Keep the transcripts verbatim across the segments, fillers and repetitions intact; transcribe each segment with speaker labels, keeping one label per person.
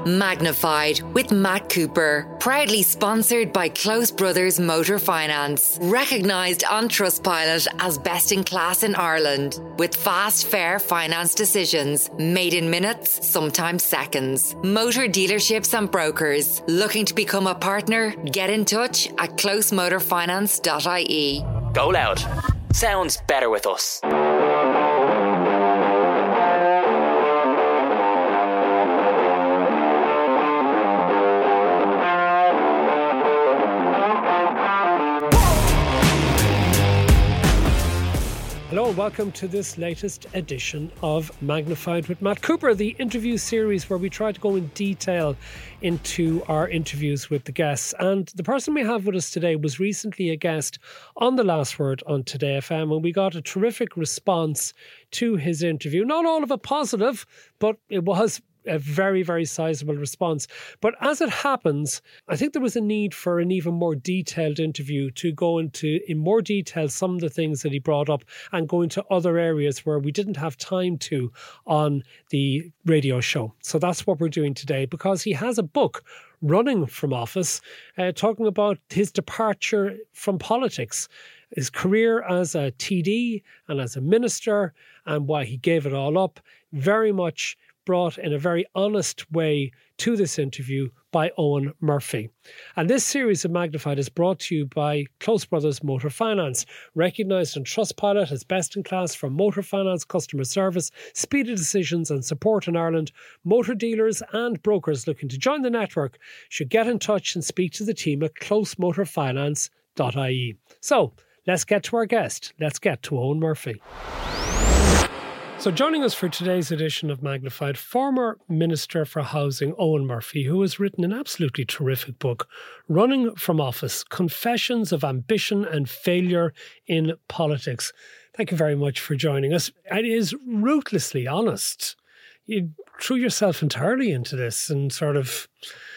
Speaker 1: Magnified with Matt Cooper. Proudly sponsored by Close Brothers Motor Finance. Recognised on Trustpilot as best in class in Ireland. With fast, fair finance decisions. Made in minutes, sometimes seconds. Motor dealerships and brokers. Looking to become a partner? Get in touch at close motor finance dot I E.
Speaker 2: Go loud. Sounds better with us.
Speaker 3: Hello, welcome to this latest edition of Magnified with Matt Cooper, the interview series where we try to go in detail into our interviews with the guests. And the person we have with us today was recently a guest on The Last Word on Today F M, and we got a terrific response to his interview. Not all of it positive, but it was a very, very sizable response. But as it happens, I think there was a need for an even more detailed interview to go into, in more detail, some of the things that he brought up and go into other areas where we didn't have time to on the radio show. So that's what we're doing today, because he has a book, Running from Office, uh, talking about his departure from politics, his career as a T D and as a minister, and why he gave it all up. Very much brought in a very honest way to this interview by Eoin Murphy. And this series of Magnified is brought to you by Close Brothers Motor Finance, recognised on Trustpilot as best in class for motor finance customer service, speedy decisions and support in Ireland. Motor dealers and brokers looking to join the network should get in touch and speak to the team at close motor finance dot I E. So, let's get to our guest. Let's get to Eoin Murphy. So joining us for today's edition of Magnified, former Minister for Housing Eoin Murphy, who has written an absolutely terrific book, Running from Office, Confessions of Ambition and Failure in Politics. Thank you very much for joining us. It is ruthlessly honest. You threw yourself entirely into this and sort of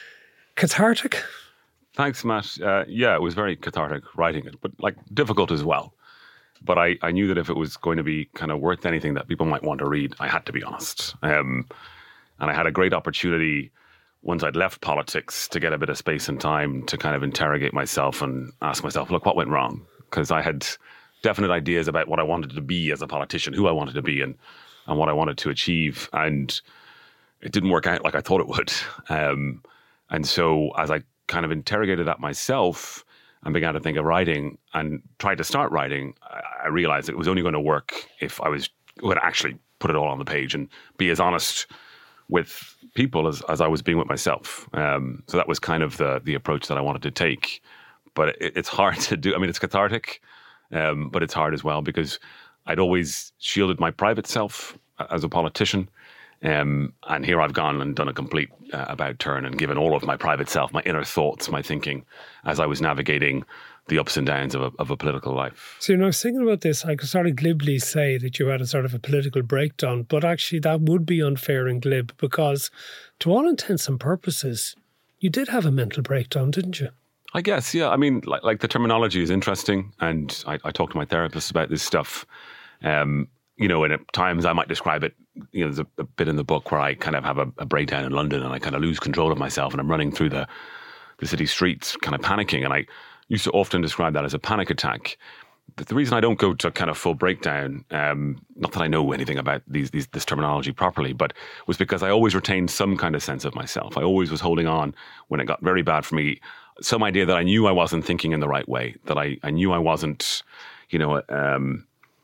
Speaker 3: cathartic.
Speaker 4: Thanks, Matt. Uh, yeah, it was very cathartic writing it, but like difficult as well. But I, I knew that if it was going to be kind of worth anything that people might want to read, I had to be honest. Um, and I had a great opportunity once I'd left politics to get a bit of space and time to kind of interrogate myself and ask myself, look, what went wrong? Because I had definite ideas about what I wanted to be as a politician, who I wanted to be and, and what I wanted to achieve. And it didn't work out like I thought it would. Um, and so as I kind of interrogated that myself and began to think of writing and tried to start writing, I realized it was only going to work if I was going to actually put it all on the page and be as honest with people as, as I was being with myself. Um, so that was kind of the the approach that I wanted to take. But it, it's hard to do. I mean, it's cathartic, um, but it's hard as well because I'd always shielded my private self as a politician. Um, and here I've gone and done a complete uh, about turn and given all of my private self, my inner thoughts, my thinking as I was navigating the ups and downs of a, of a political life.
Speaker 3: So, you know, I was thinking about this, I could sort of glibly say that you had a sort of a political breakdown, but actually that would be unfair and glib because to all intents and purposes, you did have a mental breakdown, didn't you?
Speaker 4: I guess, yeah. I mean, like, like the terminology is interesting and I, I talk to my therapist about this stuff. Um, you know, and at times I might describe it, you know, there's a, a bit in the book where I kind of have a, a breakdown in London and I kind of lose control of myself and I'm running through the, the city streets kind of panicking. And I used to often describe that as a panic attack. But the reason I don't go to kind of full breakdown, um, not that I know anything about these, these this terminology properly, but was because I always retained some kind of sense of myself. I always was holding on when it got very bad for me, some idea that I knew I wasn't thinking in the right way, that I, I knew I wasn't, you know, um,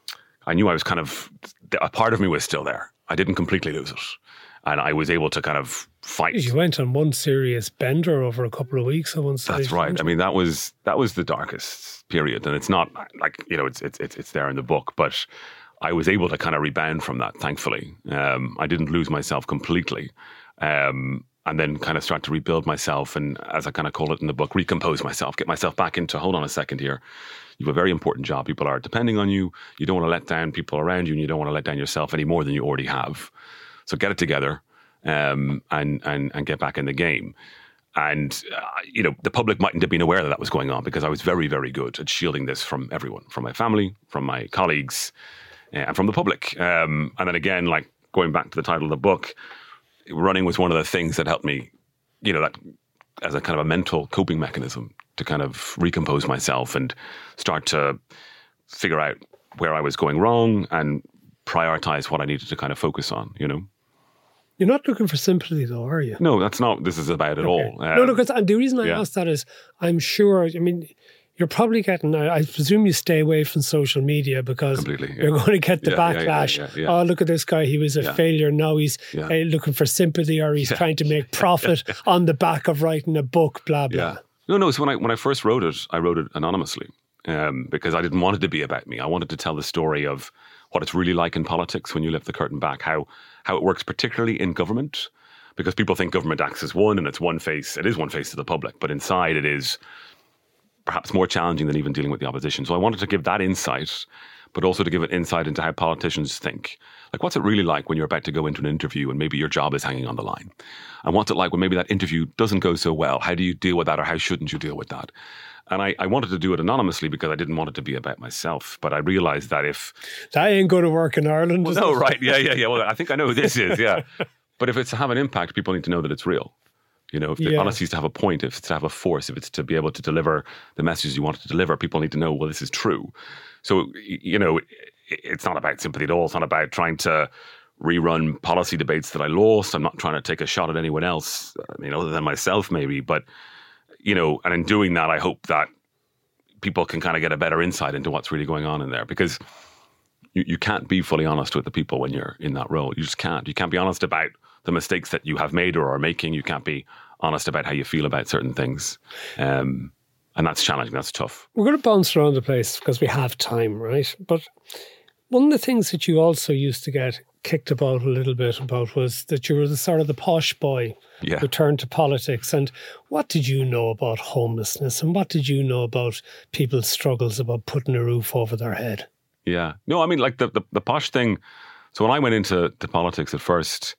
Speaker 4: I knew I was kind of, a part of me was still there. I didn't completely lose it. And I was able to kind of fight.
Speaker 3: You went on one serious bender over a couple of weeks. I won't say.
Speaker 4: That's right. I mean, that was that was the darkest period. And it's not like, you know, it's it's it's, it's there in the book. But I was able to kind of rebound from that, thankfully. Um, I didn't lose myself completely. Um, and then kind of start to rebuild myself. And as I kind of call it in the book, recompose myself, get myself back into, hold on a second here. You have a very important job. People are depending on you. You don't want to let down people around you and you don't want to let down yourself any more than you already have. So get it together um, and, and, and get back in the game. And, uh, you know, the public mightn't have been aware that that was going on because I was very, very good at shielding this from everyone, from my family, from my colleagues, uh, and from the public. Um, and then again, like going back to the title of the book, running was one of the things that helped me you know, that as a kind of a mental coping mechanism to kind of recompose myself and start to figure out where I was going wrong and prioritize what I needed to kind of focus on, you know.
Speaker 3: You're not looking for sympathy, though, are you?
Speaker 4: No, that's not what this is about at
Speaker 3: okay.
Speaker 4: all. Um,
Speaker 3: no, no, because and the reason I
Speaker 4: yeah.
Speaker 3: asked that is I'm sure, I mean, you're probably getting, I, I presume you stay away from social media because
Speaker 4: Completely, yeah.
Speaker 3: you're going to get the
Speaker 4: Yeah, yeah,
Speaker 3: backlash.
Speaker 4: yeah, yeah, yeah.
Speaker 3: Oh, look at this guy. He was a
Speaker 4: Yeah.
Speaker 3: failure. Now he's
Speaker 4: Yeah.
Speaker 3: uh, looking for sympathy, or he's
Speaker 4: Yeah.
Speaker 3: trying to make profit on the back of writing a book, blah, blah.
Speaker 4: Yeah. No, no. So when I when I first wrote it, I wrote it anonymously um, because I didn't want it to be about me. I wanted to tell the story of what it's really like in politics when you lift the curtain back, how how it works, particularly in government, because people think government acts as one and it's one face. It is one face to the public, but inside it is perhaps more challenging than even dealing with the opposition. So I wanted to give that insight, but also to give an insight into how politicians think. Like, what's it really like when you're about to go into an interview and maybe your job is hanging on the line? And what's it like when maybe that interview doesn't go so well? How do you deal with that, or how shouldn't you deal with that? And I, I wanted to do it anonymously because I didn't want it to be about myself. But I realized that if...
Speaker 3: That ain't going to work in Ireland.
Speaker 4: Well, no, right. Yeah, yeah, yeah. Well, I think I know who this is, yeah. But if it's to have an impact, people need to know that it's real. You know, if the
Speaker 3: Yeah.
Speaker 4: honesty is to have a point, if it's to have a force, if it's to be able to deliver the messages you want it to deliver, people need to know, well, this is true. So, y- you know, it, it's not about sympathy at all. It's not about trying to rerun policy debates that I lost. I'm not trying to take a shot at anyone else, I mean, other than myself maybe. But, you know, and in doing that, I hope that people can kind of get a better insight into what's really going on in there, because you, you can't be fully honest with the people when you're in that role. You just can't. You can't be honest about the mistakes that you have made or are making. You can't be honest about how you feel about certain things. Um, and that's challenging. That's tough.
Speaker 3: We're going to bounce around the place because we have time, right? But one of the things that you also used to get kicked about a little bit about was that you were the sort of the posh boy
Speaker 4: Yeah.
Speaker 3: who turned to politics. And what did you know about homelessness, and what did you know about people's struggles about putting a roof over their head?
Speaker 4: Yeah. No, I mean, like the, the, the posh thing. So when I went into to politics at first,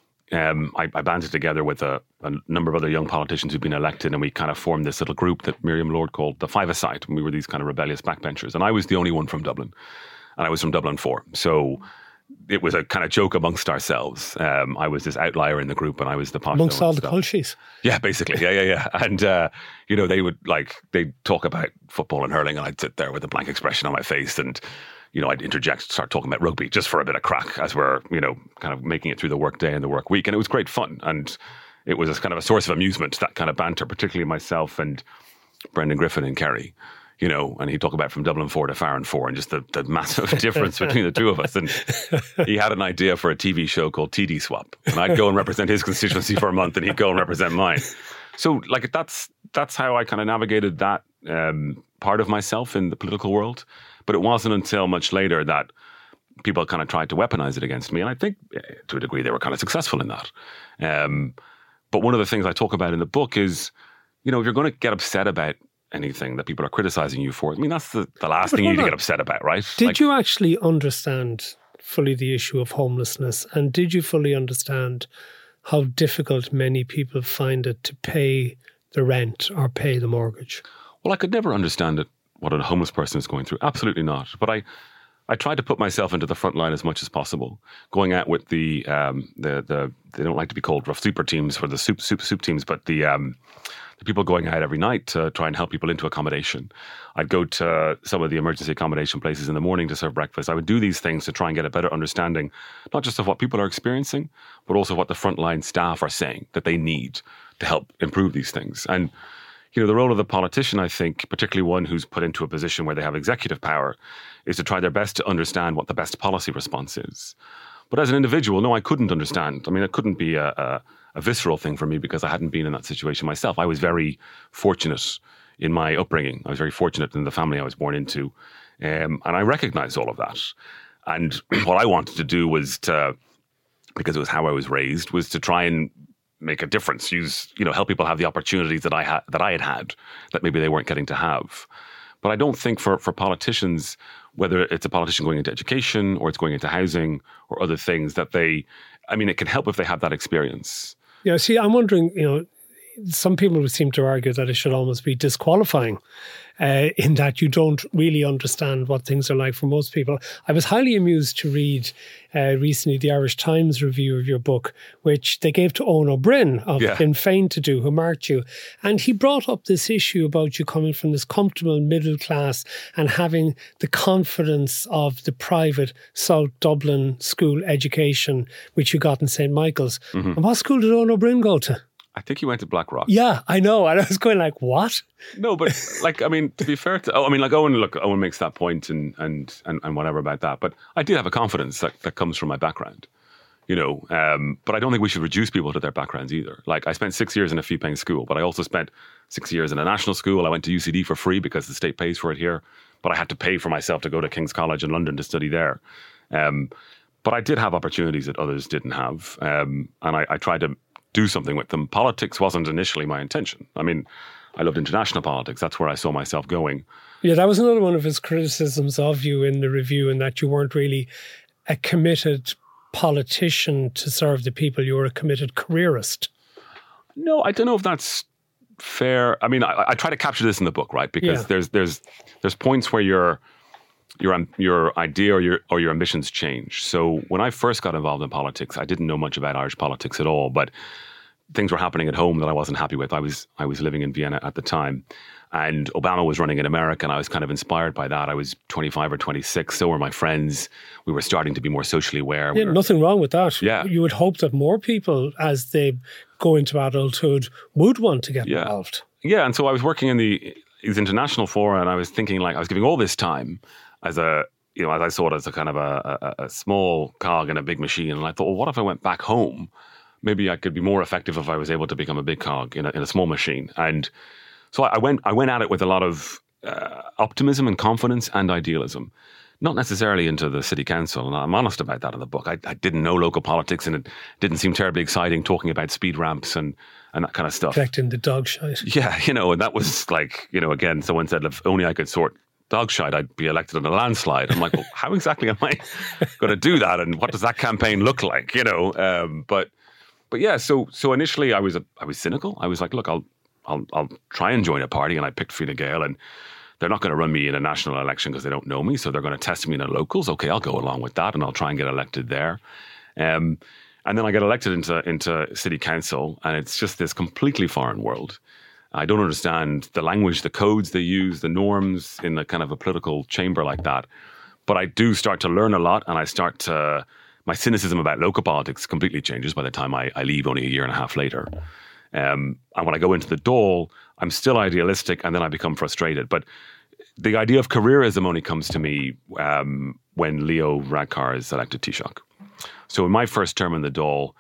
Speaker 4: um, I, I banded together with a, a number of other young politicians who'd been elected, and we kind of formed this little group that Miriam Lord called the Five-A-Side. And we were these kind of rebellious backbenchers. And I was the only one from Dublin. And I was from Dublin four. So it was a kind of joke amongst ourselves. Um, I was this outlier in the group, and I was the posh.
Speaker 3: Amongst all the
Speaker 4: stuff.
Speaker 3: cultures.
Speaker 4: Yeah, basically. Yeah, yeah, yeah. And, uh, you know, they would like, they'd talk about football and hurling, and I'd sit there with a blank expression on my face, and, you know, I'd interject, start talking about rugby just for a bit of crack as we're, you know, kind of making it through the work day and the work week. And it was great fun. And it was a kind of a source of amusement, that kind of banter, particularly myself and Brendan Griffin and Kerry. You know, and he'd talk about from Dublin four to Farron four and just the, the massive difference between the two of us. And he had an idea for a T V show called T D Swap. And I'd go and represent his constituency for a month, and he'd go and represent mine. So, like, that's that's how I kind of navigated that um, part of myself in the political world. But it wasn't until much later that people kind of tried to weaponize it against me. And I think, uh, to a degree, they were kind of successful in that. Um, but one of the things I talk about in the book is, you know, if you're going to get upset about anything that people are criticizing you for, I mean, that's the, the last
Speaker 3: But
Speaker 4: thing you need
Speaker 3: hold
Speaker 4: to
Speaker 3: on.
Speaker 4: get upset about, right?
Speaker 3: Did
Speaker 4: Like,
Speaker 3: you actually understand fully the issue of homelessness? And did you fully understand how difficult many people find it to pay the rent or pay the mortgage?
Speaker 4: Well, I could never understand it, what a homeless person is going through. Absolutely not. But I, I tried to put myself into the front line as much as possible, going out with the, um, the, the they don't like to be called rough super teams or the soup, soup, soup teams, but the, um, the people going out every night to try and help people into accommodation. I'd go to some of the emergency accommodation places in the morning to serve breakfast. I would do these things to try and get a better understanding, not just of what people are experiencing, but also what the frontline staff are saying that they need to help improve these things. And, you know, the role of the politician, I think, particularly one who's put into a position where they have executive power, is to try their best to understand what the best policy response is. But as an individual, no, I couldn't understand. I mean, it couldn't be a, a, a visceral thing for me because I hadn't been in that situation myself. I was very fortunate in my upbringing. I was very fortunate in the family I was born into. Um, and I recognized all of that. And what I wanted to do was to, because it was how I was raised, was to try and make a difference, use, you know, help people have the opportunities that I had, that I had had, that maybe they weren't getting to have. But I don't think for, for politicians, whether it's a politician going into education or it's going into housing or other things, that they, I mean, it can help if they have that experience.
Speaker 3: Yeah, see, I'm wondering, you know, some people would seem to argue that it should almost be disqualifying uh, in that you don't really understand what things are like for most people. I was highly amused to read uh, recently the Irish Times review of your book, which they gave to Owen O'Brien of
Speaker 4: yeah.
Speaker 3: Sinn Féin to do, who marked you. And he brought up this issue about you coming from this comfortable middle class and having the confidence of the private South Dublin school education, which you got in Saint Michael's. Mm-hmm. And what school did Owen O'Brien go to?
Speaker 4: I think he went to Blackrock.
Speaker 3: Yeah, I know. And I was going like, what?
Speaker 4: No, but like, I mean, to be fair to, oh, I mean, like Owen, look, Owen makes that point and, and, and, and whatever about that. But I did have a confidence that, that comes from my background, you know. Um, but I don't think we should reduce people to their backgrounds either. Like I spent six years in a fee-paying school, but I also spent six years in a national school. I went to U C D for free because the state pays for it here. But I had to pay for myself to go to King's College in London to study there. Um, but I did have opportunities that others didn't have. Um, and I, I tried to do something with them. Politics wasn't initially my intention. I mean, I loved international politics. That's where I saw myself going.
Speaker 3: Yeah, that was another one of his criticisms of you in the review, in that you weren't really a committed politician to serve the people. You were a committed careerist.
Speaker 4: No, I don't know if that's fair. I mean, I, I try to capture this in the book, right? Because
Speaker 3: yeah.
Speaker 4: there's there's there's points where your your your idea or your or your ambitions change. So when I first got involved in politics, I didn't know much about Irish politics at all, but things were happening at home that I wasn't happy with. I was I was living in Vienna at the time, and Obama was running in America, and I was kind of inspired by that. I was twenty-five or twenty-six, so were my friends. We were starting to be more socially aware.
Speaker 3: Yeah,
Speaker 4: we were,
Speaker 3: nothing wrong with that.
Speaker 4: Yeah.
Speaker 3: You would hope that more people, as they go into adulthood, would want to get
Speaker 4: yeah.
Speaker 3: involved.
Speaker 4: Yeah, and so I was working in the these international fora, and I was thinking, like, I was giving all this time as a, you know, as I saw it as a kind of a, a, a small cog in a big machine. And I thought, well, what if I went back home? Maybe I could be more effective if I was able to become a big cog in a, in a small machine. And so I went, I went at it with a lot of uh, optimism and confidence and idealism, not necessarily into the city council. And I'm honest about that in the book. I, I didn't know local politics, and it didn't seem terribly exciting talking about speed ramps and, and that kind of stuff.
Speaker 3: Collecting the dog shite.
Speaker 4: Yeah, you know, and that was like, you know, again, someone said, if only I could sort dog shite, I'd be elected in a landslide. I'm like, well, how exactly am I going to do that? And what does that campaign look like? You know, um, but but yeah, so so initially I was a, I was cynical. I was like, look, I'll I'll I'll try and join a party, and I picked Fine Gael, and they're not going to run me in a national election because they don't know me, so they're going to test me in the locals. Okay, I'll go along with that, and I'll try and get elected there. Um, and then I get elected into into city council, and it's just this completely foreign world. I don't understand the language, the codes they use, the norms in the kind of a political chamber like that. But I do start to learn a lot, and I start to, my cynicism about local politics completely changes by the time I, I leave only a year and a half later. Um, and when I go into the Dáil, I'm still idealistic, and then I become frustrated. But the idea of careerism only comes to me um, when Leo Varadkar is elected Taoiseach. So in my first term in the Dáil,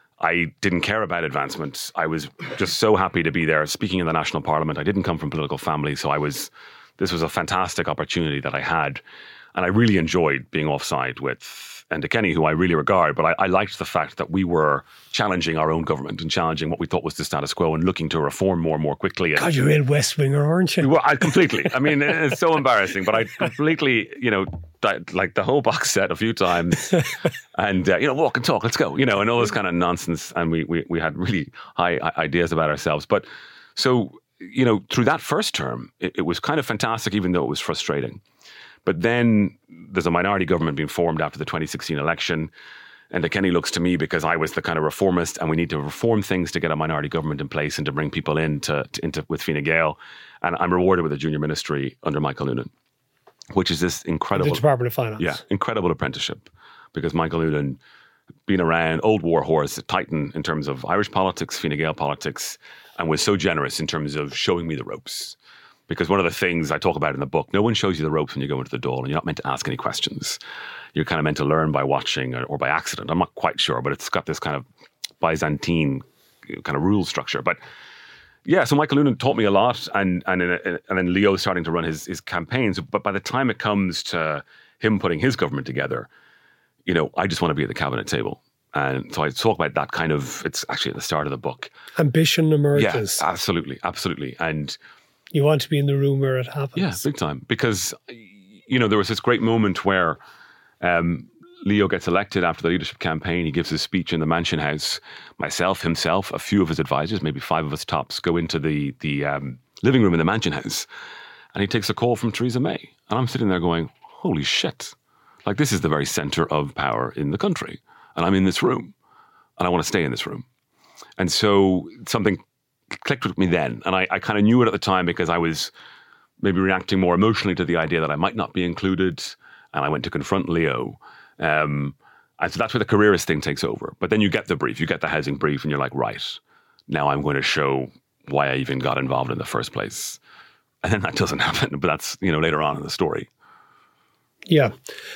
Speaker 4: I didn't care about advancement. I was just so happy to be there speaking in the national parliament. I didn't come from a political family, so I was. This was a fantastic opportunity that I had, and I really enjoyed being offside with Enda Kenny, who I really regard. But I, I liked the fact that we were challenging our own government and challenging what we thought was the status quo and looking to reform more and more quickly. And,
Speaker 3: God, you're in West Winger, aren't you?
Speaker 4: Well, I completely. I mean, it's so embarrassing, but I completely, you know, like the whole box set a few times, and uh, you know, walk and talk, let's go, you know, and all this kind of nonsense. And we we we had really high ideas about ourselves. But so, you know, through that first term, it, it was kind of fantastic, even though it was frustrating. But then there's a minority government being formed after the twenty sixteen election. And Kenny looks to me because I was the kind of reformist, and we need to reform things to get a minority government in place and to bring people in to, to, into with Fine Gael. And I'm rewarded with a junior ministry under Michael Noonan, which is this incredible...
Speaker 3: The Department of Finance.
Speaker 4: Yeah, incredible apprenticeship. Because Michael Noonan, being around, old war horse, a titan in terms of Irish politics, Fine Gael politics, and was so generous in terms of showing me the ropes. Because one of the things I talk about in the book, no one shows you the ropes when you go into the Dáil, and you're not meant to ask any questions. You're kind of meant to learn by watching or, or by accident. I'm not quite sure, but it's got this kind of Byzantine kind of rule structure. But yeah, so Michael Noonan taught me a lot, and and and then Leo's starting to run his his campaigns. But by the time it comes to him putting his government together, you know, I just want to be at the cabinet table. And so I talk about that kind of, it's actually at the start of the book.
Speaker 3: Ambition emerges.
Speaker 4: Yeah, absolutely, absolutely. And
Speaker 3: you want to be in the room where it happens.
Speaker 4: Yeah, big time. Because, you know, there was this great moment where um, Leo gets elected after the leadership campaign. He gives his speech in the Mansion House. Myself, himself, a few of his advisors, maybe five of us tops, go into the the um, living room in the Mansion House, and he takes a call from Theresa May. And I'm sitting there going, holy shit. Like, this is the very centre of power in the country. And I'm in this room. And I want to stay in this room. And so something clicked with me then. And I, I kind of knew it at the time because I was maybe reacting more emotionally to the idea that I might not be included. And I went to confront Leo. Um, and so that's where the careerist thing takes over. But then you get the brief, you get the housing brief, and you're like, right, now I'm going to show why I even got involved in the first place. And then that doesn't happen. But that's, you know, later on in the story.
Speaker 3: Yeah.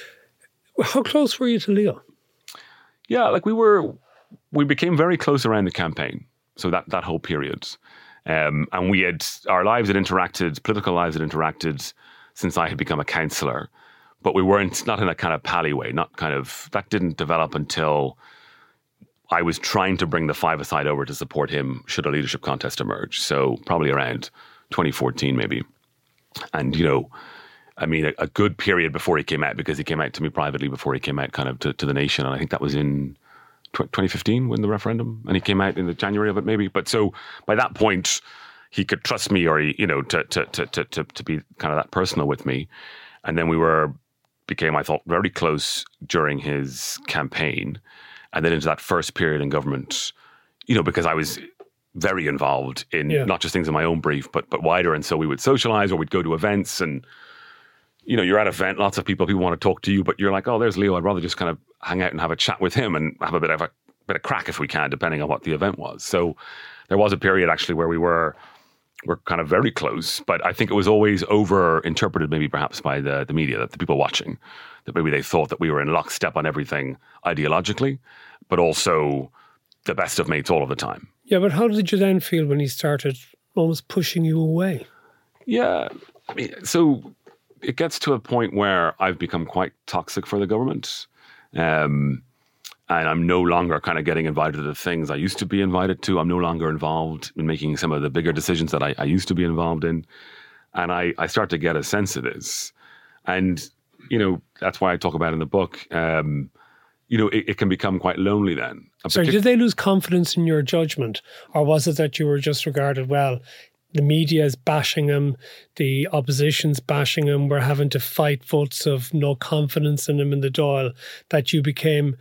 Speaker 3: How close were you to Leo?
Speaker 4: Yeah, like we were, we became very close around the campaign. So that, that whole period. Um, and we had, our lives had interacted, political lives had interacted since I had become a councillor. But we weren't, not in a kind of pally way, not kind of, that didn't develop until I was trying to bring the five-a-side over to support him should a leadership contest emerge. So probably around twenty fourteen maybe. And, you know, I mean, a, a good period before he came out, because he came out to me privately before he came out kind of to, to the nation. And I think that was in twenty fifteen when the referendum, and he came out in the January of it maybe. But so by that point, he could trust me, or he, you know, to to to to to, to be kind of that personal with me. And then we were, became, I thought, very close during his campaign. And then into that first period in government, you know, because I was very involved in yeah. not just things in my own brief, but but wider. And so we would socialize, or we'd go to events, and you know, you're at an event, lots of people, people want to talk to you, but you're like, oh, there's Leo. I'd rather just kind of hang out and have a chat with him and have a bit of a bit of crack if we can, depending on what the event was. So there was a period actually where we were were kind of very close, but I think it was always over interpreted, maybe perhaps by the, the media, that the people watching, that maybe they thought that we were in lockstep on everything ideologically, but also the best of mates all of the time.
Speaker 3: Yeah, but how did you then feel when he started almost pushing you away?
Speaker 4: Yeah, I mean, so it gets to a point where I've become quite toxic for the government. Um, and I'm no longer kind of getting invited to the things I used to be invited to. I'm no longer involved in making some of the bigger decisions that I, I used to be involved in. And I, I start to get a sense of this. And, you know, that's why I talk about in the book, um, you know, it, it can become quite lonely then.
Speaker 3: Sorry, partic- did they lose confidence in your judgment? Or was it that you were just regarded, well, the media is bashing him, the opposition's bashing him, we're having to fight votes of no confidence in him in the Dáil, that you became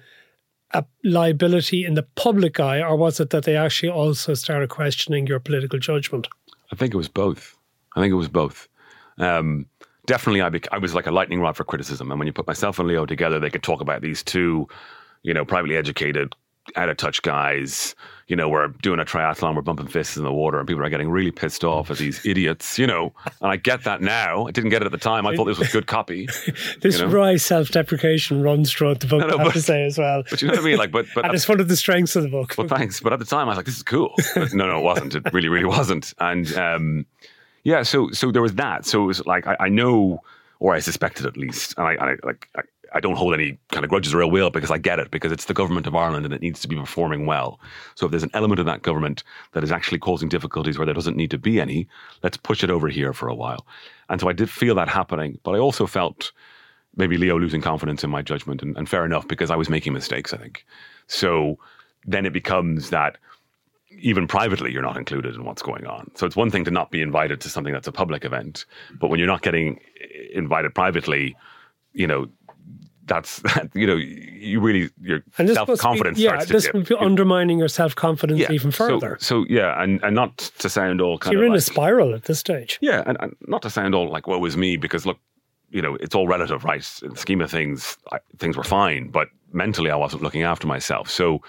Speaker 3: a liability in the public eye? Or was it that they actually also started questioning your political judgment?
Speaker 4: I think it was both. I think it was both. Um, definitely, I, bec- I was like a lightning rod for criticism. And when you put myself and Leo together, they could talk about these two, you know, privately educated, out of touch guys. You know, we're doing a triathlon, we're bumping fists in the water, and people are getting really pissed off at these idiots, you know. And I get that now. I didn't get it at the time. I thought this was good copy.
Speaker 3: This
Speaker 4: you know?
Speaker 3: wry self-deprecation runs throughout the book, no, no, I have but, to say as well.
Speaker 4: But you know what I mean? Like, but, but
Speaker 3: and it's one of the strengths of the book.
Speaker 4: Well, thanks. But at the time, I was like, this is cool. But no, no, it wasn't. It really, really wasn't. And um, yeah, so so there was that. So it was like, I, I know, or I suspected at least, and I, I like, I, I don't hold any kind of grudges or ill will, because I get it, because it's the government of Ireland and it needs to be performing well. So if there's an element of that government that is actually causing difficulties where there doesn't need to be any, let's push it over here for a while. And so I did feel that happening, but I also felt maybe Leo losing confidence in my judgment, and, and fair enough, because I was making mistakes, I think. So then it becomes that even privately, you're not included in what's going on. So it's one thing to not be invited to something that's a public event, but when you're not getting invited privately, you know, that's, you know, you really, your self-confidence
Speaker 3: be, yeah,
Speaker 4: starts to
Speaker 3: this
Speaker 4: dip.
Speaker 3: would be undermining your self-confidence
Speaker 4: yeah,
Speaker 3: even further.
Speaker 4: So, so yeah, and, and not to sound all kind
Speaker 3: so you're
Speaker 4: of
Speaker 3: in
Speaker 4: like,
Speaker 3: a spiral at this stage.
Speaker 4: Yeah, and, and not to sound all like, woe is me, because look, you know, it's all relative, right? In the scheme of things, I, things were fine, but mentally I wasn't looking after myself. So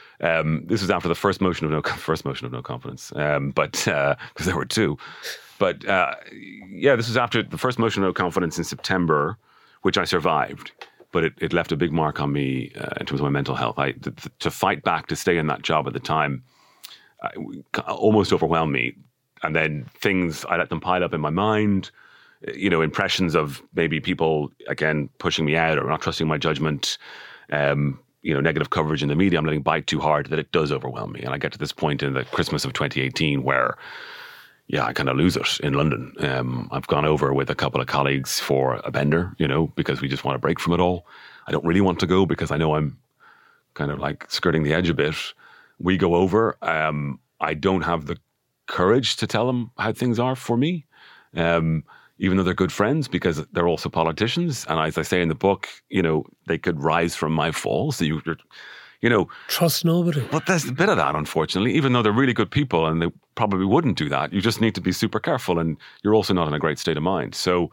Speaker 4: um, this was after the first motion of no, first motion of no confidence, um, but because uh, there were two. But uh, yeah, this was after the first motion of no confidence in September, which I survived. But it, it left a big mark on me uh, in terms of my mental health. I, th- th- to fight back, to stay in that job at the time, uh, almost overwhelmed me. And then things, I let them pile up in my mind, you know, impressions of maybe people, again, pushing me out or not trusting my judgment, um, you know, negative coverage in the media. I'm letting bite too hard, that it does overwhelm me. And I get to this point in the Christmas of twenty eighteen where, yeah, I kind of lose it in London. Um, I've gone over with a couple of colleagues for a bender, you know, because we just want to break from it all. I don't really want to go because I know I'm kind of like skirting the edge a bit. We go over. Um, I don't have the courage to tell them how things are for me, um, even though they're good friends, because they're also politicians. And as I say in the book, you know, they could rise from my fall. So you, you're, you know,
Speaker 3: trust nobody.
Speaker 4: But there's a bit of that, unfortunately, even though they're really good people and they probably wouldn't do that. You just need to be super careful, and you're also not in a great state of mind. So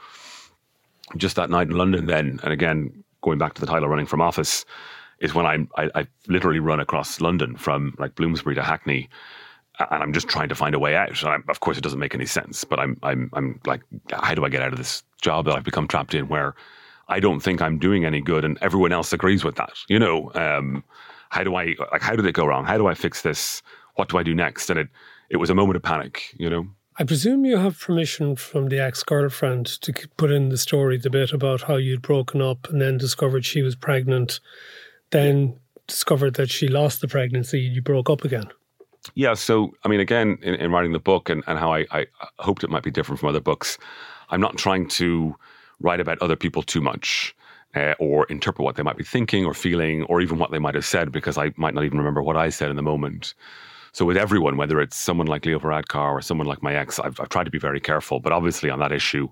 Speaker 4: just that night in London then, and again, going back to the title Running from Office, is when I'm, I, I literally run across London from like Bloomsbury to Hackney, and I'm just trying to find a way out. And I'm, of course, it doesn't make any sense, but I'm, I'm, I'm like, how do I get out of this job that I've become trapped in, where I don't think I'm doing any good, and everyone else agrees with that? You know, um, how do I, like, how did it go wrong? How do I fix this? What do I do next? And it, it was a moment of panic. You know.
Speaker 3: I presume you have permission from the ex-girlfriend to put in the story the bit about how you'd broken up and then discovered she was pregnant. Then discovered that she lost the pregnancy, you broke up again.
Speaker 4: Yeah, so, I mean, again, in, in writing the book and, and how I, I hoped it might be different from other books, I'm not trying to write about other people too much uh, or interpret what they might be thinking or feeling or even what they might have said, because I might not even remember what I said in the moment. So with everyone, whether it's someone like Leo Varadkar or someone like my ex, I've, I've tried to be very careful. But obviously on that issue,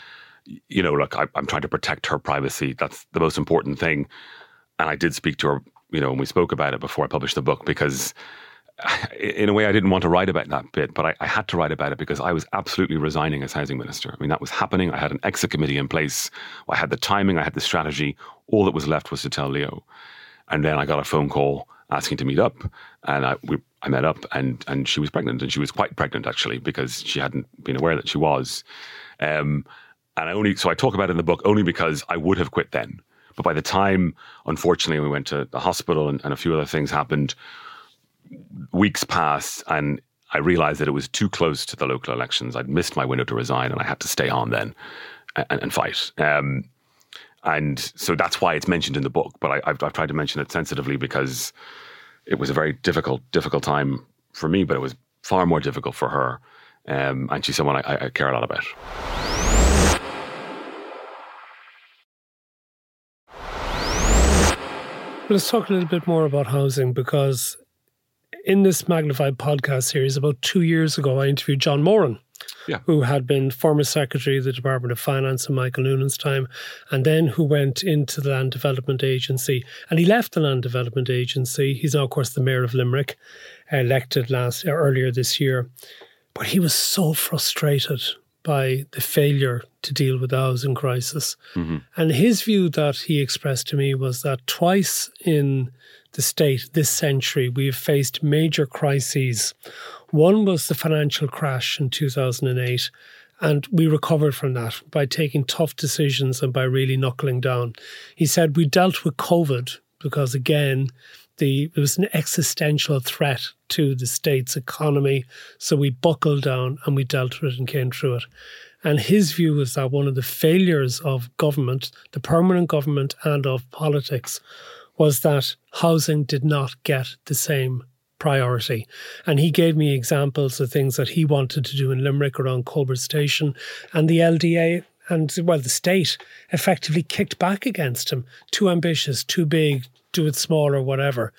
Speaker 4: you know, look, I, I'm trying to protect her privacy. That's the most important thing. And I did speak to her, you know, and we spoke about it before I published the book, because in a way I didn't want to write about that bit, but I, I had to write about it because I was absolutely resigning as housing minister. I mean, that was happening. I had an exit committee in place. I had the timing. I had the strategy. All that was left was to tell Leo. And then I got a phone call asking to meet up. And I, we, I met up, and, and she was pregnant, and she was quite pregnant, actually, because she hadn't been aware that she was. Um, and I only, so I talk about it in the book only because I would have quit then. But by the time, unfortunately, we went to the hospital and, and a few other things happened, weeks passed, and I realized that it was too close to the local elections. I'd missed my window to resign, and I had to stay on then and, and fight. Um, and so that's why it's mentioned in the book. But I, I've, I've tried to mention it sensitively because it was a very difficult, difficult time for me, but it was far more difficult for her. Um, and she's someone I, I care a lot about.
Speaker 3: Let's talk a little bit more about housing, because in this Magnified podcast series, about two years ago, I interviewed John Moran,
Speaker 4: yeah.
Speaker 3: who had been former Secretary of the Department of Finance in Michael Noonan's time, and then who went into the Land Development Agency. And he left the Land Development Agency. He's now, of course, the Mayor of Limerick, elected last earlier this year. But he was so frustrated by the failure to deal with the housing crisis. Mm-hmm. And his view that he expressed to me was that twice in the state this century, we've faced major crises. One was the financial crash in two thousand eight, and we recovered from that by taking tough decisions and by really knuckling down. He said we dealt with COVID because, again, the it was an existential threat to the state's economy, so we buckled down and we dealt with it and came through it. And his view was that one of the failures of government, the permanent government and of politics, was that housing did not get the same priority. And he gave me examples of things that he wanted to do in Limerick around Colbert Station, and the L D A and, well, the state effectively kicked back against him. Too ambitious, too big, do it smaller, whatever.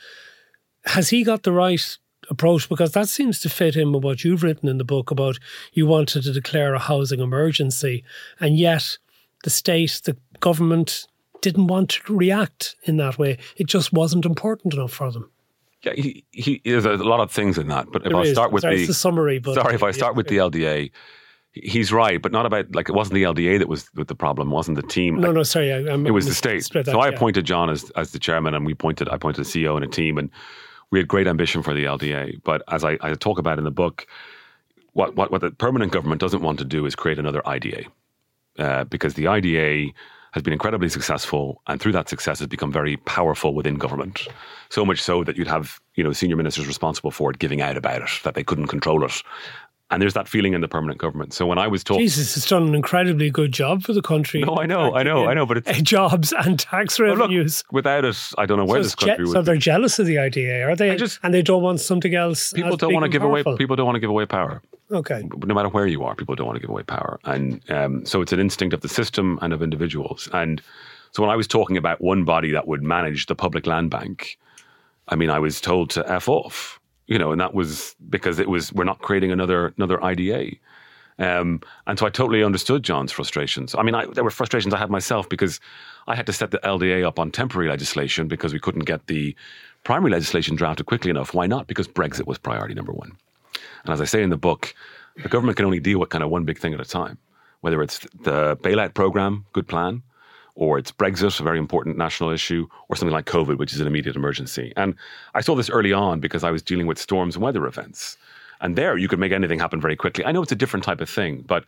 Speaker 3: Has he got the right approach? Because that seems to fit in with what you've written in the book about you wanted to declare a housing emergency, and yet the state, the government, didn't want to react in that way. It just wasn't important enough for them.
Speaker 4: Yeah, he, he there's a lot of things in that. But if
Speaker 3: there
Speaker 4: I
Speaker 3: is.
Speaker 4: start with
Speaker 3: sorry,
Speaker 4: the,
Speaker 3: it's the summary, but
Speaker 4: sorry, if I start
Speaker 3: yeah,
Speaker 4: with
Speaker 3: yeah.
Speaker 4: the L D A, he's right, but not about, like, it wasn't the L D A that was with the problem, wasn't the team.
Speaker 3: No,
Speaker 4: like,
Speaker 3: no, sorry, I, I'm
Speaker 4: it was the state.
Speaker 3: That,
Speaker 4: so I
Speaker 3: yeah.
Speaker 4: appointed John as as the chairman, and we appointed I appointed a C E O and a team, and we had great ambition for the L D A. But as I, I talk about in the book, what, what what the permanent government doesn't want to do is create another I D A, uh, because the I D A has been incredibly successful, and through that success has become very powerful within government. So much so that you'd have, you know, senior ministers responsible for it giving out about it, that they couldn't control it. And there's that feeling in the permanent government. So when I was talking...
Speaker 3: Jesus, it's done an incredibly good job for the country.
Speaker 4: No, I know, I know, I know, but it's...
Speaker 3: Jobs and tax revenues.
Speaker 4: Well, look, without it, I don't know where
Speaker 3: so
Speaker 4: this country
Speaker 3: je-
Speaker 4: would...
Speaker 3: So they're jealous of the I D A, are they?
Speaker 4: Just,
Speaker 3: and they don't want something else.
Speaker 4: People don't want to give away. People don't want to give away power.
Speaker 3: Okay.
Speaker 4: No matter where you are, people don't want to give away power, and um, so it's an instinct of the system and of individuals. And So when I was talking about one body that would manage the public land bank, I mean, I was told to F off, you know, and that was because it was, we're not creating another another I D A. Um, and so I totally understood John's frustrations. I mean, I, there were frustrations I had myself because I had to set the L D A up on temporary legislation because we couldn't get the primary legislation drafted quickly enough. Why not? Because Brexit was priority number one. And as I say in the book, the government can only deal with kind of one big thing at a time, whether it's the bailout program, good plan, or it's Brexit, a very important national issue, or something like COVID, which is an immediate emergency. And I saw this early on because I was dealing with storms and weather events. And there you could make anything happen very quickly. I know it's a different type of thing, but